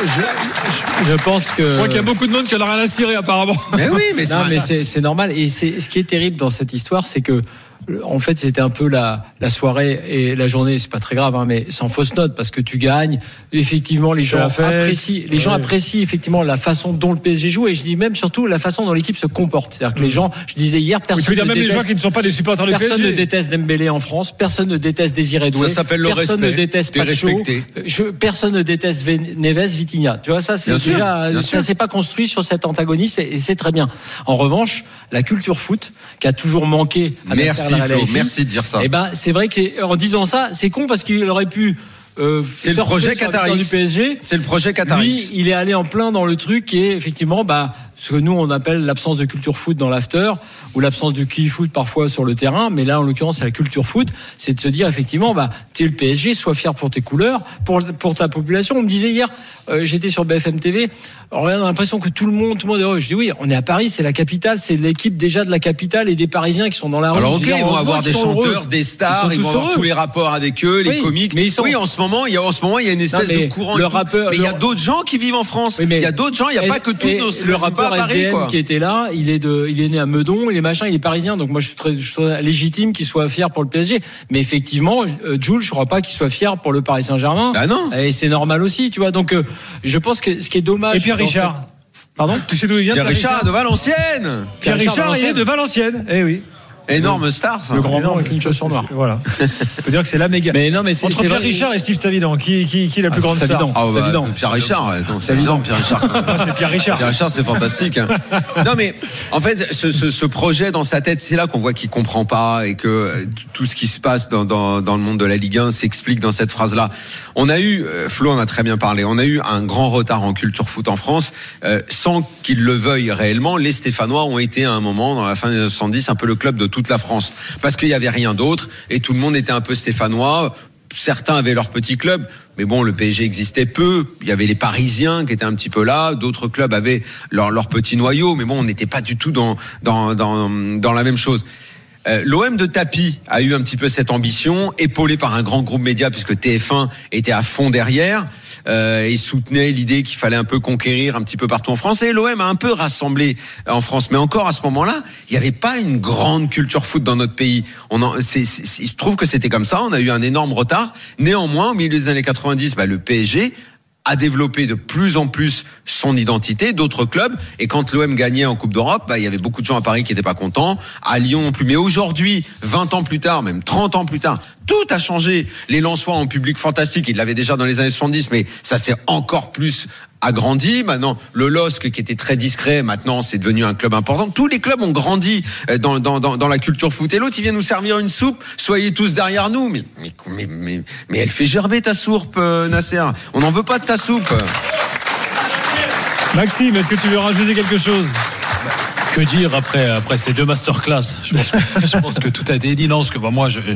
je, je pense que... Je crois qu'il y a beaucoup de monde qui en a rien à cirer, apparemment. Mais oui, mais c'est... Non, mais c'est, c'est normal. Et c'est, ce qui est terrible dans cette histoire, c'est que en fait, c'était un peu la, la soirée et la journée, c'est pas très grave, hein, mais sans fausse note, parce que tu gagnes. Effectivement, les gens apprécient, les ouais. gens apprécient effectivement la façon dont le P S G joue, et je dis même surtout la façon dont l'équipe se comporte. C'est-à-dire que mmh. les gens, je disais hier, personne oui, tu veux dire ne même déteste, les gens qui ne sont pas des supporters du P S G. Personne ne déteste Dembélé en France, personne ne déteste Désiré Doué, ça s'appelle le personne respect. ne déteste Pacho, je, personne ne déteste Neves, Vitinha. Tu vois, ça, c'est bien déjà, sûr, ça s'est pas construit sur cet antagonisme, et c'est très bien. En revanche, la culture foot, qui a toujours manqué à merci Flo, merci de dire ça. Eh ben, c'est vrai qu'en disant ça, c'est con parce qu'il aurait pu. Euh, c'est le projet Qatar du P S G. C'est le projet Qatar. Lui, il est allé en plein dans le truc qui est effectivement, bah, ce que nous on appelle l'absence de culture foot dans l'after, ou l'absence de kill foot parfois sur le terrain. Mais là, en l'occurrence, c'est la culture foot. C'est de se dire effectivement, bah, t'es le P S G, sois fier pour tes couleurs, pour pour ta population. On me disait hier, euh, j'étais sur B F M T V. Alors, on a l'impression que tout le monde, tout le monde est heureux. Je dis oui, on est à Paris, c'est la capitale, c'est l'équipe déjà de la capitale et des Parisiens qui sont dans la rue. Alors ok, ils vont avoir des chanteurs, des stars, ils, ils vont avoir heureux. Tous les rapports avec eux, les oui, comiques. Mais ils sont... Oui, en ce moment, il y a en ce moment, il y a une espèce non, de courant. Le rappeur, mais il y a d'autres gens qui vivent en France. Oui, il y a d'autres gens, il n'y a pas que tous nos. Le rappeur S D M qui était là, il est de, il est né à Meudon, il est machin, il est parisien. Donc moi, je suis très, je suis très légitime qu'il soit fier pour le P S G. Mais effectivement, Jules, je crois pas qu'il soit fier pour le Paris Saint-Germain. Ah non. Et c'est normal aussi, tu vois. Donc, je pense que ce qui est dommage. Et Pierre Richard. Cette... Pardon ? Tu sais d'où il vient ? Pierre Richard de Valenciennes. Pierre Richard, il est de Valenciennes. Eh oui. Énorme star, ça. Le grand nom avec une chaussure noire. Voilà. On peut dire que c'est la méga. Mais non, mais c'est, entre c'est Pierre vrai. Richard et Steve Savidan, qui, qui, qui est la plus ah, grande Savidan. star ? Ah, bah, Savidan. Pierre Richard, attends, c'est énorme, Pierre Richard. Ah, c'est Pierre Richard. Pierre Richard, c'est fantastique. Hein. Non, mais en fait, ce, ce, ce projet dans sa tête, c'est là qu'on voit qu'il comprend pas et que tout ce qui se passe dans, dans, dans le monde de la Ligue un s'explique dans cette phrase-là. On a eu, Flo en a très bien parlé, on a eu un grand retard en culture foot en France, euh, sans qu'ils le veuillent réellement. Les Stéphanois ont été à un moment, dans la fin des années soixante-dix, un peu le club de toute la France. Parce qu'il n'y avait rien d'autre et tout le monde était un peu stéphanois. Certains avaient leur petit club, mais bon, le P S G existait peu. Il y avait les Parisiens qui étaient un petit peu là. D'autres clubs avaient leur, leur petit noyau, mais bon, on n'était pas du tout dans, dans, dans, dans la même chose. Euh, L'O M de Tapi a eu un petit peu cette ambition, épaulé par un grand groupe média puisque T F un était à fond derrière euh, et soutenait l'idée qu'il fallait un peu conquérir un petit peu partout en France. Et l'O M a un peu rassemblé en France, mais encore à ce moment-là, il n'y avait pas une grande culture foot dans notre pays. On en, c'est, c'est, il se trouve que c'était comme ça. On a eu un énorme retard. Néanmoins, au milieu des années quatre-vingt-dix, bah, le P S G a développé de plus en plus son identité, d'autres clubs, et quand l'O M gagnait en Coupe d'Europe, bah, il y avait beaucoup de gens à Paris qui n'étaient pas contents, à Lyon non plus, mais aujourd'hui, vingt ans plus tard, même trente ans plus tard, tout a changé. Les Lensois ont un public fantastique, ils l'avaient déjà dans les années soixante-dix, mais ça s'est encore plus agrandi. Maintenant, le L O S C qui était très discret, maintenant c'est devenu un club important. Tous les clubs ont grandi dans, dans, dans, dans la culture foot. Et l'autre, il vient nous servir une soupe. Soyez tous derrière nous. Mais, mais, mais, mais, mais elle fait gerber ta soupe, euh, Nasser. On n'en veut pas de ta soupe. Maxime, est-ce que tu veux rajouter quelque chose ? Que dire après, après ces deux masterclass ? Je pense que, je pense que tout a été dit. Non, parce que bah, moi, je,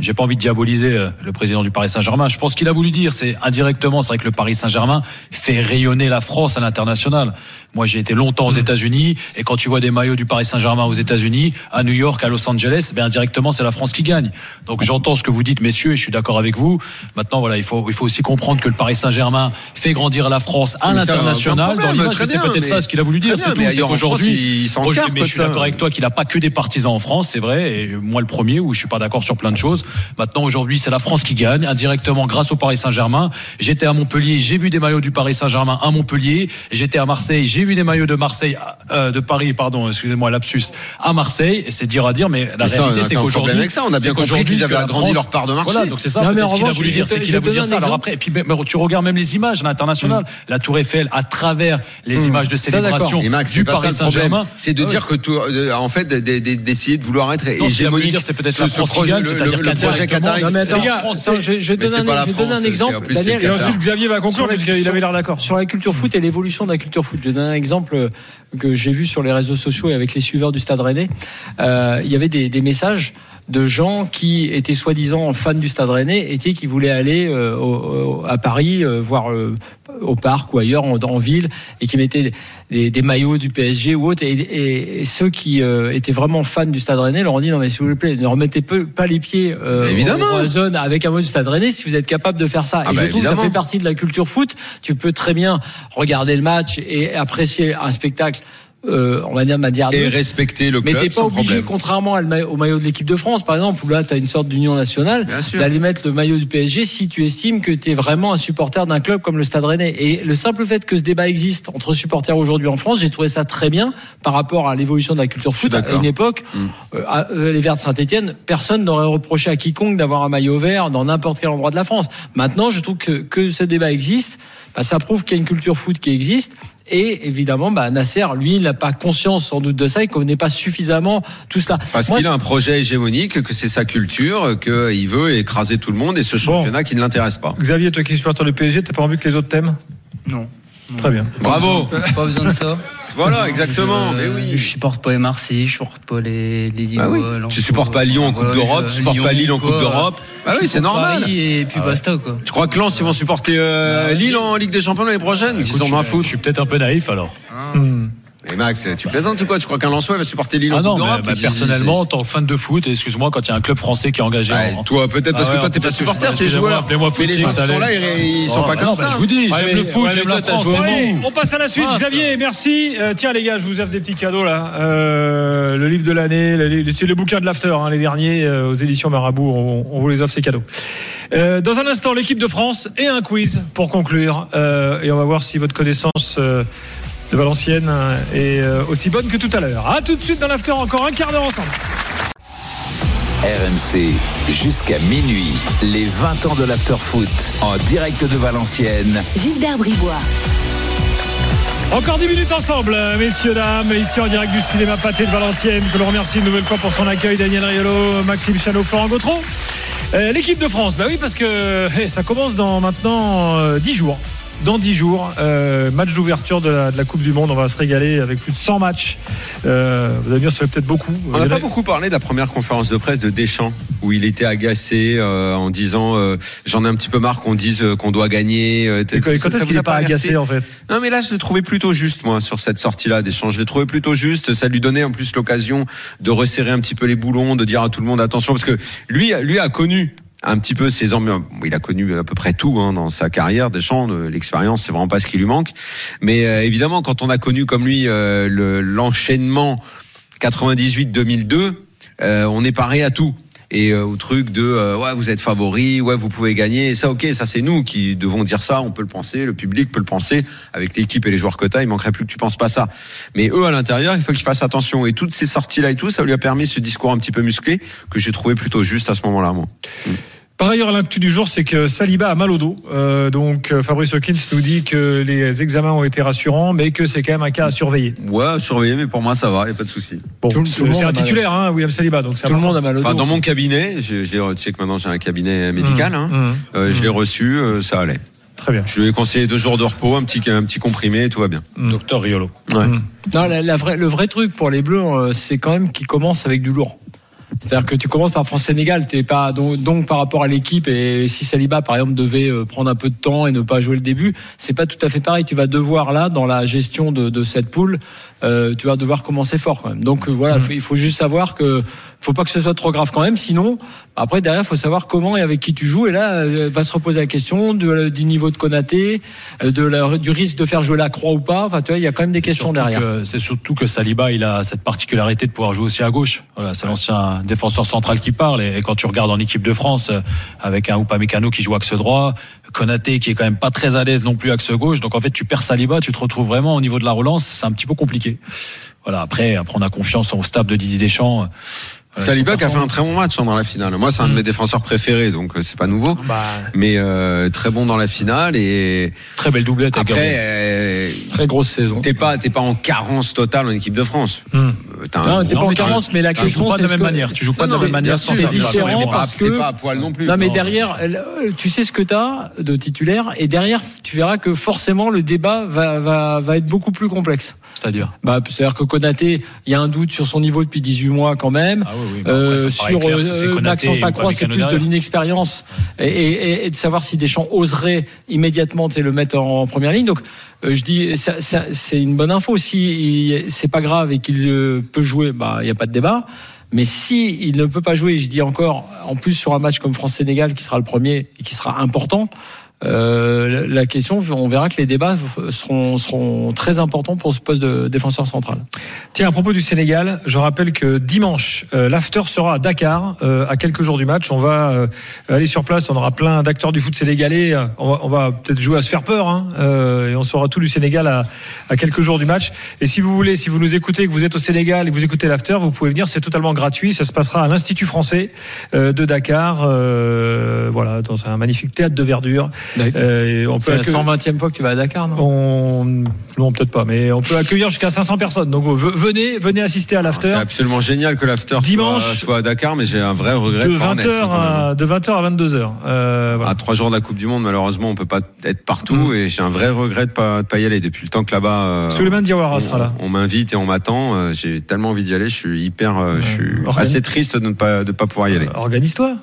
j'ai pas envie de diaboliser euh, le président du Paris Saint-Germain. Je pense qu'il a voulu dire, c'est indirectement, c'est vrai que le Paris Saint-Germain fait rayonner la France à l'international. Moi, j'ai été longtemps aux États-Unis, et quand tu vois des maillots du Paris Saint-Germain aux États-Unis, à New York, à Los Angeles, ben indirectement, c'est la France qui gagne. Donc, j'entends ce que vous dites, messieurs, et je suis d'accord avec vous. Maintenant, voilà, il faut, il faut aussi comprendre que le Paris Saint-Germain fait grandir la France à mais l'international. Dans l'image, c'est peut-être mais... ça ce qu'il a voulu dire. C'est tout. C'est qu'aujourd'hui, mais je suis d'accord avec toi qu'il n'a pas que des partisans en France, c'est vrai, et moi le premier, où je suis pas d'accord sur plein de choses. Maintenant, aujourd'hui, c'est la France qui gagne, indirectement, grâce au Paris Saint-Germain. J'étais à Montpellier, j'ai vu des maillots du Paris Saint-Germain à Montpellier. J'étais à Marseille, j'ai vu des maillots de Marseille, euh, de Paris, pardon, excusez-moi, lapsus, à Marseille. Et c'est dire à dire, mais la mais réalité, ça, c'est qu'aujourd'hui, avec ça, on a bien compris qu'ils avaient agrandi France, leur part de marché. Voilà, donc c'est ça. Non, mais ce qu'il a voulu dire, c'est qu'il a voulu dire ça. Alors après, et puis tu regardes même les images à l'international, mmh. la Tour Eiffel, à travers les mmh. images de célébration et Max, du Paris Saint-Germain, c'est de dire que tout, en fait, d'essayer de vouloir être hégémonique. C'est peut-être la France qui gagne, c'est-à-dire le projet qatariste. Je vais donner un exemple. Et ensuite, Xavier va conclure puisqu'il avait l'air d'accord sur la culture foot et l'évolution de la culture foot. Je vais donner un exemple que j'ai vu sur les réseaux sociaux et avec les suiveurs du Stade Rennais. Euh, il y avait des, des messages de gens qui étaient soi-disant fans du Stade Rennais et qui voulaient aller euh, au, à Paris euh, voir euh, au parc ou ailleurs en, en ville et qui mettaient des, des maillots du P S G ou autre et, et, et ceux qui euh, étaient vraiment fans du Stade Rennais leur ont dit non mais s'il vous plaît ne remettez peu, pas les pieds euh, évidemment. Au, au zone avec un mot du Stade Rennais si vous êtes capable de faire ça. Ah et bah je trouve évidemment. que ça fait partie de la culture foot. Tu peux très bien regarder le match et apprécier un spectacle. Euh, on va dire de manière et respecter le club. Mais t'es pas obligé, problème. contrairement au maillot de l'équipe de France, par exemple, où là t'as une sorte d'union nationale, d'aller mettre le maillot du P S G si tu estimes que t'es vraiment un supporter d'un club comme le Stade Rennais. Et le simple fait que ce débat existe entre supporters aujourd'hui en France, j'ai trouvé ça très bien par rapport à l'évolution de la culture foot. À une époque, mmh. euh, à, euh, les Verts de Saint-Etienne, personne n'aurait reproché à quiconque d'avoir un maillot vert dans n'importe quel endroit de la France. Maintenant, je trouve que, que ce débat existe, bah, ça prouve qu'il y a une culture foot qui existe. Et évidemment, bah, Nasser, lui, il n'a pas conscience sans doute de ça, il ne connaît pas suffisamment tout cela. Parce Moi, qu'il a un projet hégémonique, que c'est sa culture, qu'il veut écraser tout le monde et ce championnat bon. qui ne l'intéresse pas. Xavier, toi qui es supporter du P S G, t'as pas envie que les autres t'aiment ? Non. Très bien. Bravo. Pas besoin de ça. Voilà, exactement. Je, mais oui. Je supporte pas les Marseillais, je supporte pas les les Lillois. Ah oui. Tu supportes pas Lyon en Coupe d'Europe, tu supportes pas Lille en Coupe d'Europe. Ah oui, c'est normal. Paris et puis ah ouais. basta quoi. Tu crois que Lens ils vont supporter euh, ah, Lille en Ligue des Champions l'année prochaine ? Ils s'en m'en foutent. Je suis peut-être un peu naïf alors. Ah. Hmm. Et Max, tu plaisantes ou quoi ? Tu crois qu'un Lensois va supporter Lille en ah Coupe d'Europe ? bah, personnellement, en tant que fan de foot, excuse-moi, quand il y a un club français qui est engagé. Ouais, en... Toi, peut-être parce ah ouais, que toi, t'es pas supporter, t'es joueur. Mais les gens qui sont là, ils sont pas comme ça. Je vous dis, j'aime le foot, j'aime la France. On passe à la suite. Xavier, merci. Tiens les gars, je vous offre des petits cadeaux là. Le livre de l'année, c'est le bouquin de l'after, les derniers aux éditions Marabout. On vous les offre ces cadeaux. Dans un instant, l'équipe de France et un quiz pour conclure. Et on va voir si votre connaissance de Valenciennes est aussi bonne que tout à l'heure. A tout de suite dans l'after, encore un quart d'heure ensemble. R M C, jusqu'à minuit, les vingt ans de l'after foot en direct de Valenciennes. Gilbert Bribois. Encore dix minutes ensemble, messieurs, dames, ici en direct du cinéma Pâté de Valenciennes. Que l'on remercie une nouvelle fois pour son accueil, Daniel Riolo, Maxime Chanot, Florent Gautreau. Euh, l'équipe de France, bah oui, parce que hey, ça commence dans maintenant euh, dix jours. Dans dix jours, euh, match d'ouverture de la, de la Coupe du Monde. On va se régaler avec plus de cent matchs. Euh, vous allez dire, ça fait peut-être beaucoup. On n'a pas beaucoup parlé de la première conférence de presse de Deschamps, où il était agacé euh, en disant euh, j'en ai un petit peu marre qu'on dise euh, qu'on doit gagner. Euh, et quand, quand est-ce qu'il n'est pas agacé en fait ? Non, mais là, je l'ai trouvé plutôt juste, moi, sur cette sortie-là Deschamps. Je l'ai trouvé plutôt juste. Ça lui donnait en plus l'occasion de resserrer un petit peu les boulons, de dire à tout le monde attention, parce que lui, lui a connu un petit peu ses ambitions. Il a connu à peu près tout hein, dans sa carrière. Deschamps, l'expérience, c'est vraiment pas ce qui lui manque. Mais euh, évidemment, quand on a connu comme lui euh, le, l'enchaînement quatre-vingt-dix-huit deux mille deux, euh, on est paré à tout. Et euh, au truc de euh, ouais, vous êtes favori, ouais, vous pouvez gagner. Et ça, ok, ça c'est nous qui devons dire ça. On peut le penser, le public peut le penser. Avec l'équipe et les joueurs que t'as, il manquerait plus que tu penses pas ça. Mais eux à l'intérieur, il faut qu'ils fassent attention. Et toutes ces sorties là et tout, ça lui a permis ce discours un petit peu musclé que j'ai trouvé plutôt juste à ce moment-là, moi. Mmh. Par ailleurs, l'actu du jour, c'est que Saliba a mal au dos. Euh, donc, Fabrice Hawkins nous dit que les examens ont été rassurants, mais que c'est quand même un cas à surveiller. Ouais, à surveiller, mais pour moi, ça va, il n'y a pas de souci. Bon, tout, tout c'est un titulaire, hein, William Saliba. Donc c'est tout le monde a mal au dos. Enfin, dans mon cabinet, je, je l'ai, tu sais que maintenant j'ai un cabinet médical, mmh, hein, mmh, euh, mmh. je l'ai reçu, euh, ça allait. Très bien. Je lui ai conseillé deux jours de repos, un petit, un petit comprimé, tout va bien. Mmh. Docteur Riolo. Ouais. Mmh. Non, la, la vraie, le vrai truc pour les Bleus, euh, c'est quand même qu'ils commencent avec du lourd. C'est-à-dire que tu commences par France-Sénégal, t'es pas donc, donc par rapport à l'équipe, et si Saliba par exemple devait prendre un peu de temps et ne pas jouer le début, c'est pas tout à fait pareil. Tu vas devoir là dans la gestion de, de cette poule, euh, tu vas devoir commencer fort quand même. Donc voilà, mmh. il faut juste savoir que faut pas que ce soit trop grave quand même, sinon après derrière faut savoir comment et avec qui tu joues, et là euh, va se reposer la question de, du niveau de Konaté, de la, du risque de faire jouer la Croix ou pas. Enfin tu vois, il y a quand même des questions derrière. Que, c'est surtout que Saliba il a cette particularité de pouvoir jouer aussi à gauche. Voilà, c'est l'ancien défenseur central qui parle, et, et quand tu regardes en équipe de France euh, avec un Upamecano qui joue axe droit, Konaté qui est quand même pas très à l'aise non plus axe gauche, donc en fait tu perds Saliba, tu te retrouves vraiment au niveau de la relance, c'est un petit peu compliqué. Voilà, après après on a confiance au staff de Didier Deschamps. Euh, Saliba qui a fait un très bon match dans la finale. Moi, c'est un mmh. de mes défenseurs préférés, donc c'est pas nouveau. Bah... Mais euh, très bon dans la finale, et très belle doublette. Après, euh, très grosse saison. T'es pas, t'es pas en carence totale en équipe de France. Mmh. T'as un non, t'es pas en carence, mais la question c'est de la même manière. Tu joues pas de la même manière. C'est différent parce que t'es pas à poil non plus. Non, mais derrière, tu sais ce que t'as de titulaire, et derrière, tu verras que forcément le débat va va va être beaucoup plus complexe. C'est-à-dire bah, c'est-à-dire que Konaté, il y a un doute sur son niveau depuis dix-huit mois quand même. Ah oui, oui, bah euh, après, sur clair, euh, si Maxence Lacroix, c'est plus derrière. De l'inexpérience et, et, et de savoir si Deschamps oserait immédiatement le mettre en première ligne. Donc euh, je dis, ça, ça, c'est une bonne info. Si il, c'est pas grave et qu'il euh, peut jouer, bah il y a pas de débat. Mais si il ne peut pas jouer, je dis encore, en plus sur un match comme France-Sénégal qui sera le premier et qui sera important. Euh, la question, on verra que les débats seront, seront très importants pour ce poste de défenseur central. Tiens, à propos du Sénégal, je rappelle que dimanche, euh, l'after sera à Dakar, euh, à quelques jours du match. On va euh, aller sur place, on aura plein d'acteurs du foot sénégalais. On va, on va peut-être jouer à se faire peur, hein, euh, et on saura tout du Sénégal à, à quelques jours du match. Et si vous voulez, si vous nous écoutez, que vous êtes au Sénégal et que vous écoutez l'after, vous pouvez venir, c'est totalement gratuit. Ça se passera à l'Institut français euh, de Dakar, euh, voilà, dans un magnifique théâtre de verdure. Euh, on peut c'est la cent vingtième fois que tu vas à Dakar, non on... Non, peut-être pas, mais on peut accueillir jusqu'à cinq cents personnes. Donc venez, venez assister à l'after. C'est absolument génial que l'after dimanche soit, soit à Dakar, mais j'ai un vrai regret de vingt heures à, de vingt heures à vingt-deux heures. Euh, voilà. À trois jours de la Coupe du Monde, malheureusement, on peut pas être partout, mmh. et j'ai un vrai regret de pas de pas y aller depuis le temps que là-bas. Euh, Souleymane Diawara sera là. On m'invite et on m'attend. Euh, j'ai tellement envie d'y aller, je suis hyper, euh, je suis Organi- assez triste de ne pas de pas pouvoir y aller. Euh, organise-toi.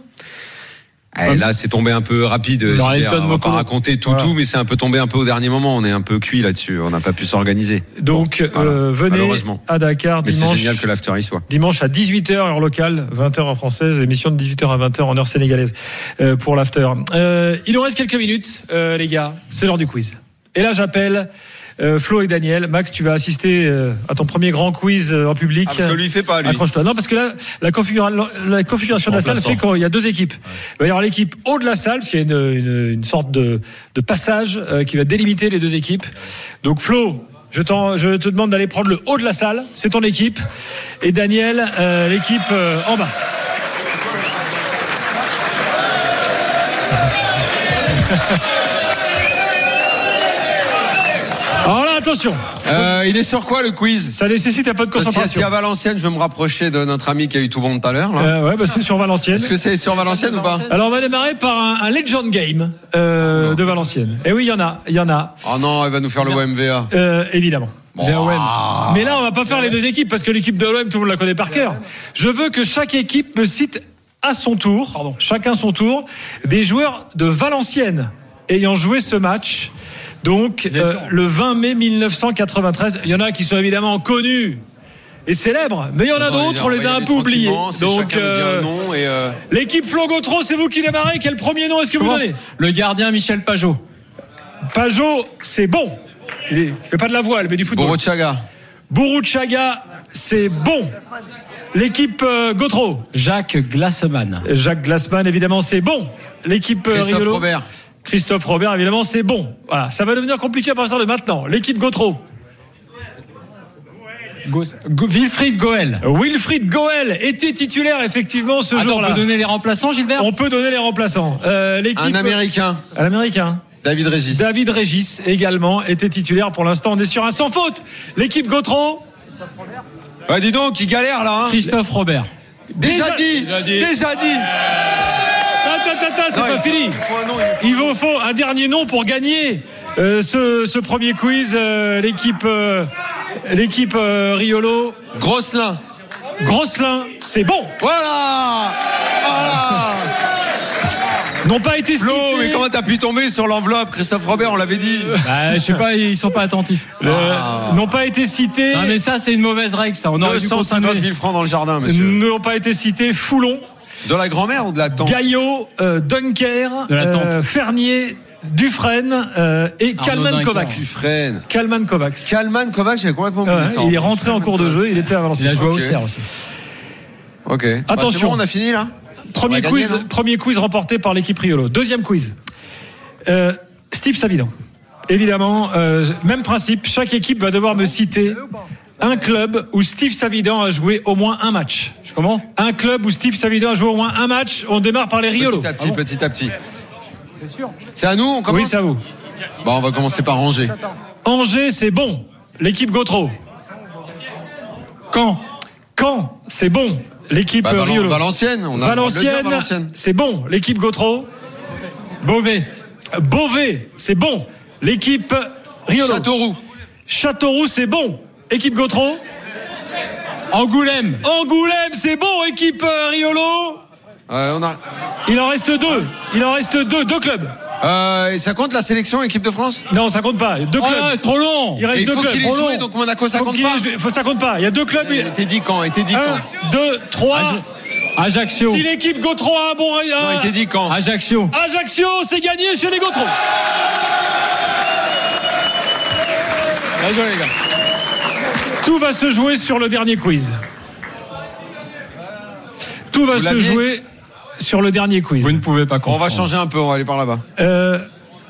Eh, là, c'est tombé un peu rapide. On va pas raconter tout, voilà. tout, mais c'est un peu tombé un peu au dernier moment. On est un peu cuit là-dessus. On n'a pas pu s'organiser. Donc, bon, voilà. euh, venez à Dakar mais dimanche. C'est génial que l'after y soit. Dimanche à dix-huit heures heure locale, vingt heures en française, émission de dix-huit heures à vingt heures en heure sénégalaise euh, pour l'after. Euh, il nous reste quelques minutes, euh, les gars. C'est l'heure du quiz. Et là, j'appelle. Euh, Flo et Daniel, Max, tu vas assister euh, à ton premier grand quiz euh, en public. Ah, parce que lui, il fait pas, lui. Accroche-toi. Non, parce que là, la, configura- la configuration de la salle fait qu'il y a deux équipes. Il va y avoir l'équipe haut de la salle, parce qu'il y a une, une, une sorte de, de passage euh, qui va délimiter les deux équipes. Donc, Flo, je, t'en, je te demande d'aller prendre le haut de la salle. C'est ton équipe. Et Daniel, euh, l'équipe euh, en bas. Alors là, attention. Euh, il est sur quoi le quiz? Ça nécessite un peu de concentration. Si, si à Valenciennes, je veux me rapprocher de notre ami qui a eu tout bon tout à l'heure. Là. Euh, ouais, bah c'est sur Valenciennes. Est-ce que c'est sur Valenciennes ou pas? Alors on va démarrer par un, un Legend Game euh, de Valenciennes. Et oui, il y en a, il y en a. Oh non, il va nous faire le O M V A. Euh, évidemment. Bon. V A O M. Mais là, on va pas faire les deux équipes parce que l'équipe de l'O M, tout le monde la connaît par cœur. Je veux que chaque équipe me cite à son tour, pardon, chacun son tour, des joueurs de Valenciennes ayant joué ce match. Donc, euh, le vingt mai mille neuf cent quatre-vingt-treize, il y en a qui sont évidemment connus et célèbres, mais il y en a d'autres, on les a un peu oubliés. Donc, euh, et euh... l'équipe Flo Gautreau, c'est vous qui démarrez. Quel premier nom est-ce que vous donnez? Le gardien Michel Pajot. Pajot, c'est bon. Il ne fait pas de la voile, mais du football. Boruchaga. Boruchaga, c'est bon. L'équipe euh, Gautreau. Jacques Glassman. Jacques Glassman, évidemment, c'est bon. L'équipe euh, Christophe Riolo. Robert. Christophe Robert, évidemment, c'est bon. Voilà, ça va devenir compliqué à partir de maintenant. L'équipe Gautreau. Go- Go- Wilfried Goel. Wilfried Goel était titulaire, effectivement, ce Attends, jour-là. On peut donner les remplaçants, Gilbert? On peut donner les remplaçants. Euh, l'équipe... Un Américain. Un Américain. David Régis. David Régis, également, était titulaire. Pour l'instant, on est sur un sans faute. L'équipe Gautreau. Ouais, dis donc, il galère, là. Hein. Christophe Robert. Déjà, déjà dit. Déjà dit. Déjà dit. Attends, attends, attends, c'est non, pas fini. Il vous faut un dernier nom pour gagner euh, ce, ce premier quiz. Euh, l'équipe, euh, l'équipe euh, Riolo. Grosselin. Grosselin, c'est bon. Voilà. Voilà. N'ont pas été Flo, cités. mais comment t'as pu tomber sur l'enveloppe? Christophe Robert, on l'avait dit. Bah, je sais pas, ils sont pas attentifs. Le- N'ont pas été cités. Non, mais ça, c'est une mauvaise règle, ça. On aurait deux dû cent cinquante continuer. mille francs dans le jardin, monsieur. N'ont pas été cités. Foulon, De la grand-mère ou de la tante? Gaillot, euh, Dunker, De la tante. euh, Fernier, Dufresne euh, et Arnaud Kalman Dunker. Kovacs. Dufresne. Kalman Kovacs. Kalman Kovacs, j'avais complètement oublié Ouais, ça. il est rentré en cours de jeu, il était à Il Valenciennes. a joué Ok. au Auxerre aussi. Ok. Bah, Attention. c'est bon, on a fini là? Premier On va gagner, quiz, non premier quiz remporté par l'équipe Riolo. Deuxième quiz. Euh, Steve Savidan. Évidemment, euh, même principe. Chaque équipe va devoir me citer un club où Steve Savidan a joué au moins un match. Comment? Un club où Steve Savidan a joué au moins un match. On démarre par les Riolo. Petit à petit, Ah bon petit à petit. C'est à nous, on commence? Oui, c'est à vous. Bon, on va commencer par Angers. Angers, c'est bon. L'équipe Gautreau. Caen. Caen, c'est bon. L'équipe Bah, Valen- Riolo. Valenciennes, on a le droit de le dire, Valenciennes, Valenciennes. c'est bon. L'équipe Gautreau. Beauvais. Beauvais, c'est bon. L'équipe Riolo. Châteauroux. Châteauroux, c'est bon. Équipe Gautreau. Angoulême. Angoulême, c'est bon. Équipe euh, Riolo. Euh, on a... Il en reste deux. Il en reste deux. Deux clubs. euh, et ça compte la sélection équipe de France? Non, ça compte pas. Deux clubs. Oh, trop long. Il reste Et il deux faut clubs. qu'il ait Trop joué, long. donc Monaco, ça Faut compte qu'il pas. ait joué. Faut- Ça compte pas. Il y a deux clubs. Il était dit quand? Il était dit Un, quand? deux, trois. Ajaccio. Si l'équipe Gautreau a un bon. Non, un- il était dit quand? Ajaccio. Ajaccio, c'est gagné chez les Gautreau. Bien joué, les gars. Tout va se jouer sur le dernier quiz. Tout va Vous se l'aviez jouer sur le dernier quiz. Vous ne pouvez pas On comprendre. va changer un peu, on va aller par là-bas. Euh,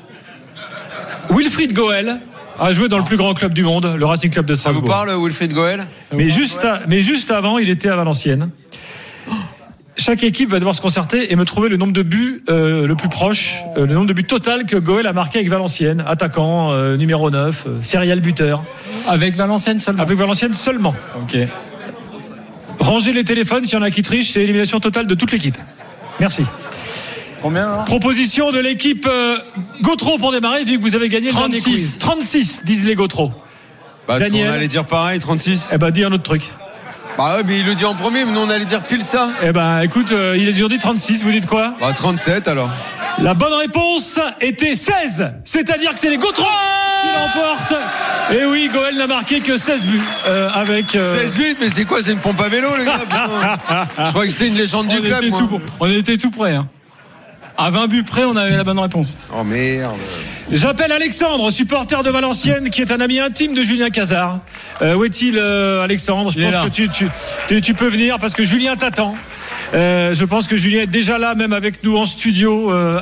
Wilfried Goel a joué dans le plus grand club du monde, le Racing Club de Ça vous Strasbourg. parle, Wilfried Goel? Mais juste, à- mais juste avant, il était à Valenciennes. Chaque équipe va devoir se concerter et me trouver le nombre de buts euh, le plus proche, euh, le nombre de buts total que Goel a marqué avec Valenciennes. Attaquant, euh, numéro neuf, euh, serial buteur. Avec Valenciennes seulement. Avec Valenciennes seulement. Ok. Rangez les téléphones, s'il y en a qui trichent, c'est élimination totale de toute l'équipe. Merci. Combien hein Proposition de l'équipe euh, Gautreau pour démarrer, vu que vous avez gagné le dernier trente-six. quiz. trente-six, disent les Gautreau. Bah, Daniel. on allait dire pareil, trente-six. Eh ben, dis un autre truc. Bah ouais, mais il le dit en premier, mais nous on allait dire pile ça. Eh ben, écoute, euh, ils ont dit trente-six, vous dites quoi? Bah trente-sept alors. La bonne réponse était seize, c'est-à-dire que c'est les Gautreau qui l'emportent. Et oui, Goel n'a marqué que seize buts euh, avec. euh, seize buts, mais c'est quoi? C'est une pompe à vélo, les gars? Putain. Je crois que c'était une légende on du club. était moi. tout, on était tout prêt. Hein. À vingt buts près, on avait la bonne réponse. Oh merde. J'appelle Alexandre, supporter de Valenciennes, qui est un ami intime de Julien Cazard. Euh, où est-il, euh, Alexandre? Je Il est pense là. que tu, tu, tu, tu peux venir parce que Julien t'attend. Euh, je pense que Julien est déjà là, même avec nous en studio euh,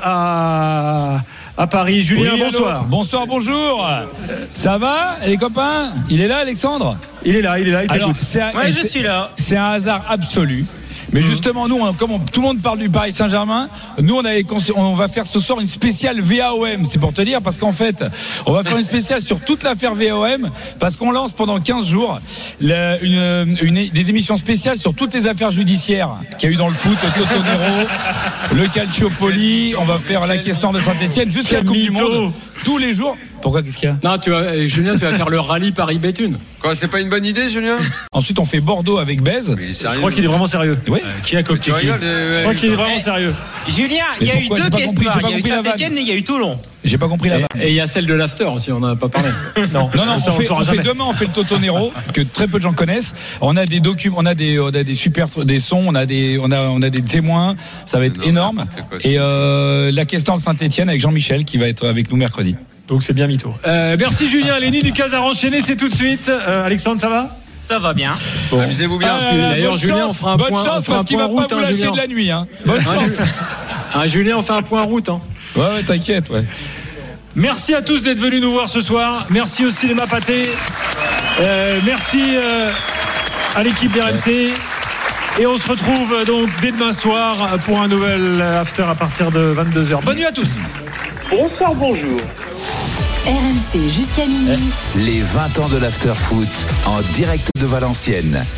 à, à Paris. Julien, Oui, allô. bonsoir. Bonsoir, bonjour. Ça va, les copains? Il est là, Alexandre? Il est là, il est là, il Alors, t'écoute. c'est un, Ouais, je c'est- suis là. c'est un hasard absolu. Mais justement, nous, on- comme on- tout le monde parle du Paris Saint-Germain, nous, on, avait, conçu- on va faire ce soir une spéciale V A O M. C'est pour te dire, parce qu'en fait, on va faire une spéciale sur toute l'affaire V A O M, parce qu'on lance pendant quinze jours la- une, une- des émissions spéciales sur toutes les affaires judiciaires qu'il y a eu dans le foot, le Totonero, le Calciopoli. On va faire la question de Saint-Etienne jusqu'à la Quel Coupe du mytho. Monde, tous les jours. Pourquoi, qu'est-ce qu'il y a? Non, tu vas, Julien, tu vas faire le rallye Paris-Béthune. Quoi, c'est pas une bonne idée, Julien? Ensuite, on fait Bordeaux avec Bèze. Mais il est Je sérieux. crois qu'il est vraiment sérieux. Oui. Euh, qui a copié Tu qui rigoles, euh, Je ouais, crois qu'il est putain. vraiment sérieux. Julien, il y a Mais eu pourquoi deux J'ai pas compris, questions. j'ai pas Il y a eu compris la Saint-Etienne et il y a eu Toulon. J'ai pas compris la vanne. Et il y a celle de l'after aussi, on n'en a pas parlé. Non, Non, non, ça, on fait, saura on fait jamais. demain, on fait le Totonero, que très peu de gens connaissent. On a des documents, on a des, on a des super, des sons, on a des, on a, on a des témoins. Ça va être Non, énorme. n'importe quoi, c'est Et euh, la question de Saint-Etienne avec Jean-Michel qui va être avec nous mercredi. Donc c'est bien mytho. Euh, merci Julien, Lénie du Casar enchaîné, c'est tout de suite. Euh, Alexandre, ça va? Ça va bien. Bon. Amusez-vous bien. Ah là là, D'ailleurs, bonne Julien, chance, on fera un bonne point- on chance fera parce un qu'il point va pas route, vous hein, lâcher Julien. de la nuit, hein. Bonne Ah, chance. Ah, Julien, on fait un point route. Hein. Ouais, ouais, t'inquiète, ouais. Merci à tous d'être venus nous voir ce soir. Merci au Cinéma Pâté. Euh, merci euh, à l'équipe d'R M C. Et on se retrouve euh, donc dès demain soir pour un nouvel after à partir de vingt-deux heures. Bonne nuit à tous. Bonsoir, bonjour. R M C jusqu'à minuit. Les vingt ans de l'after foot en direct de Valenciennes.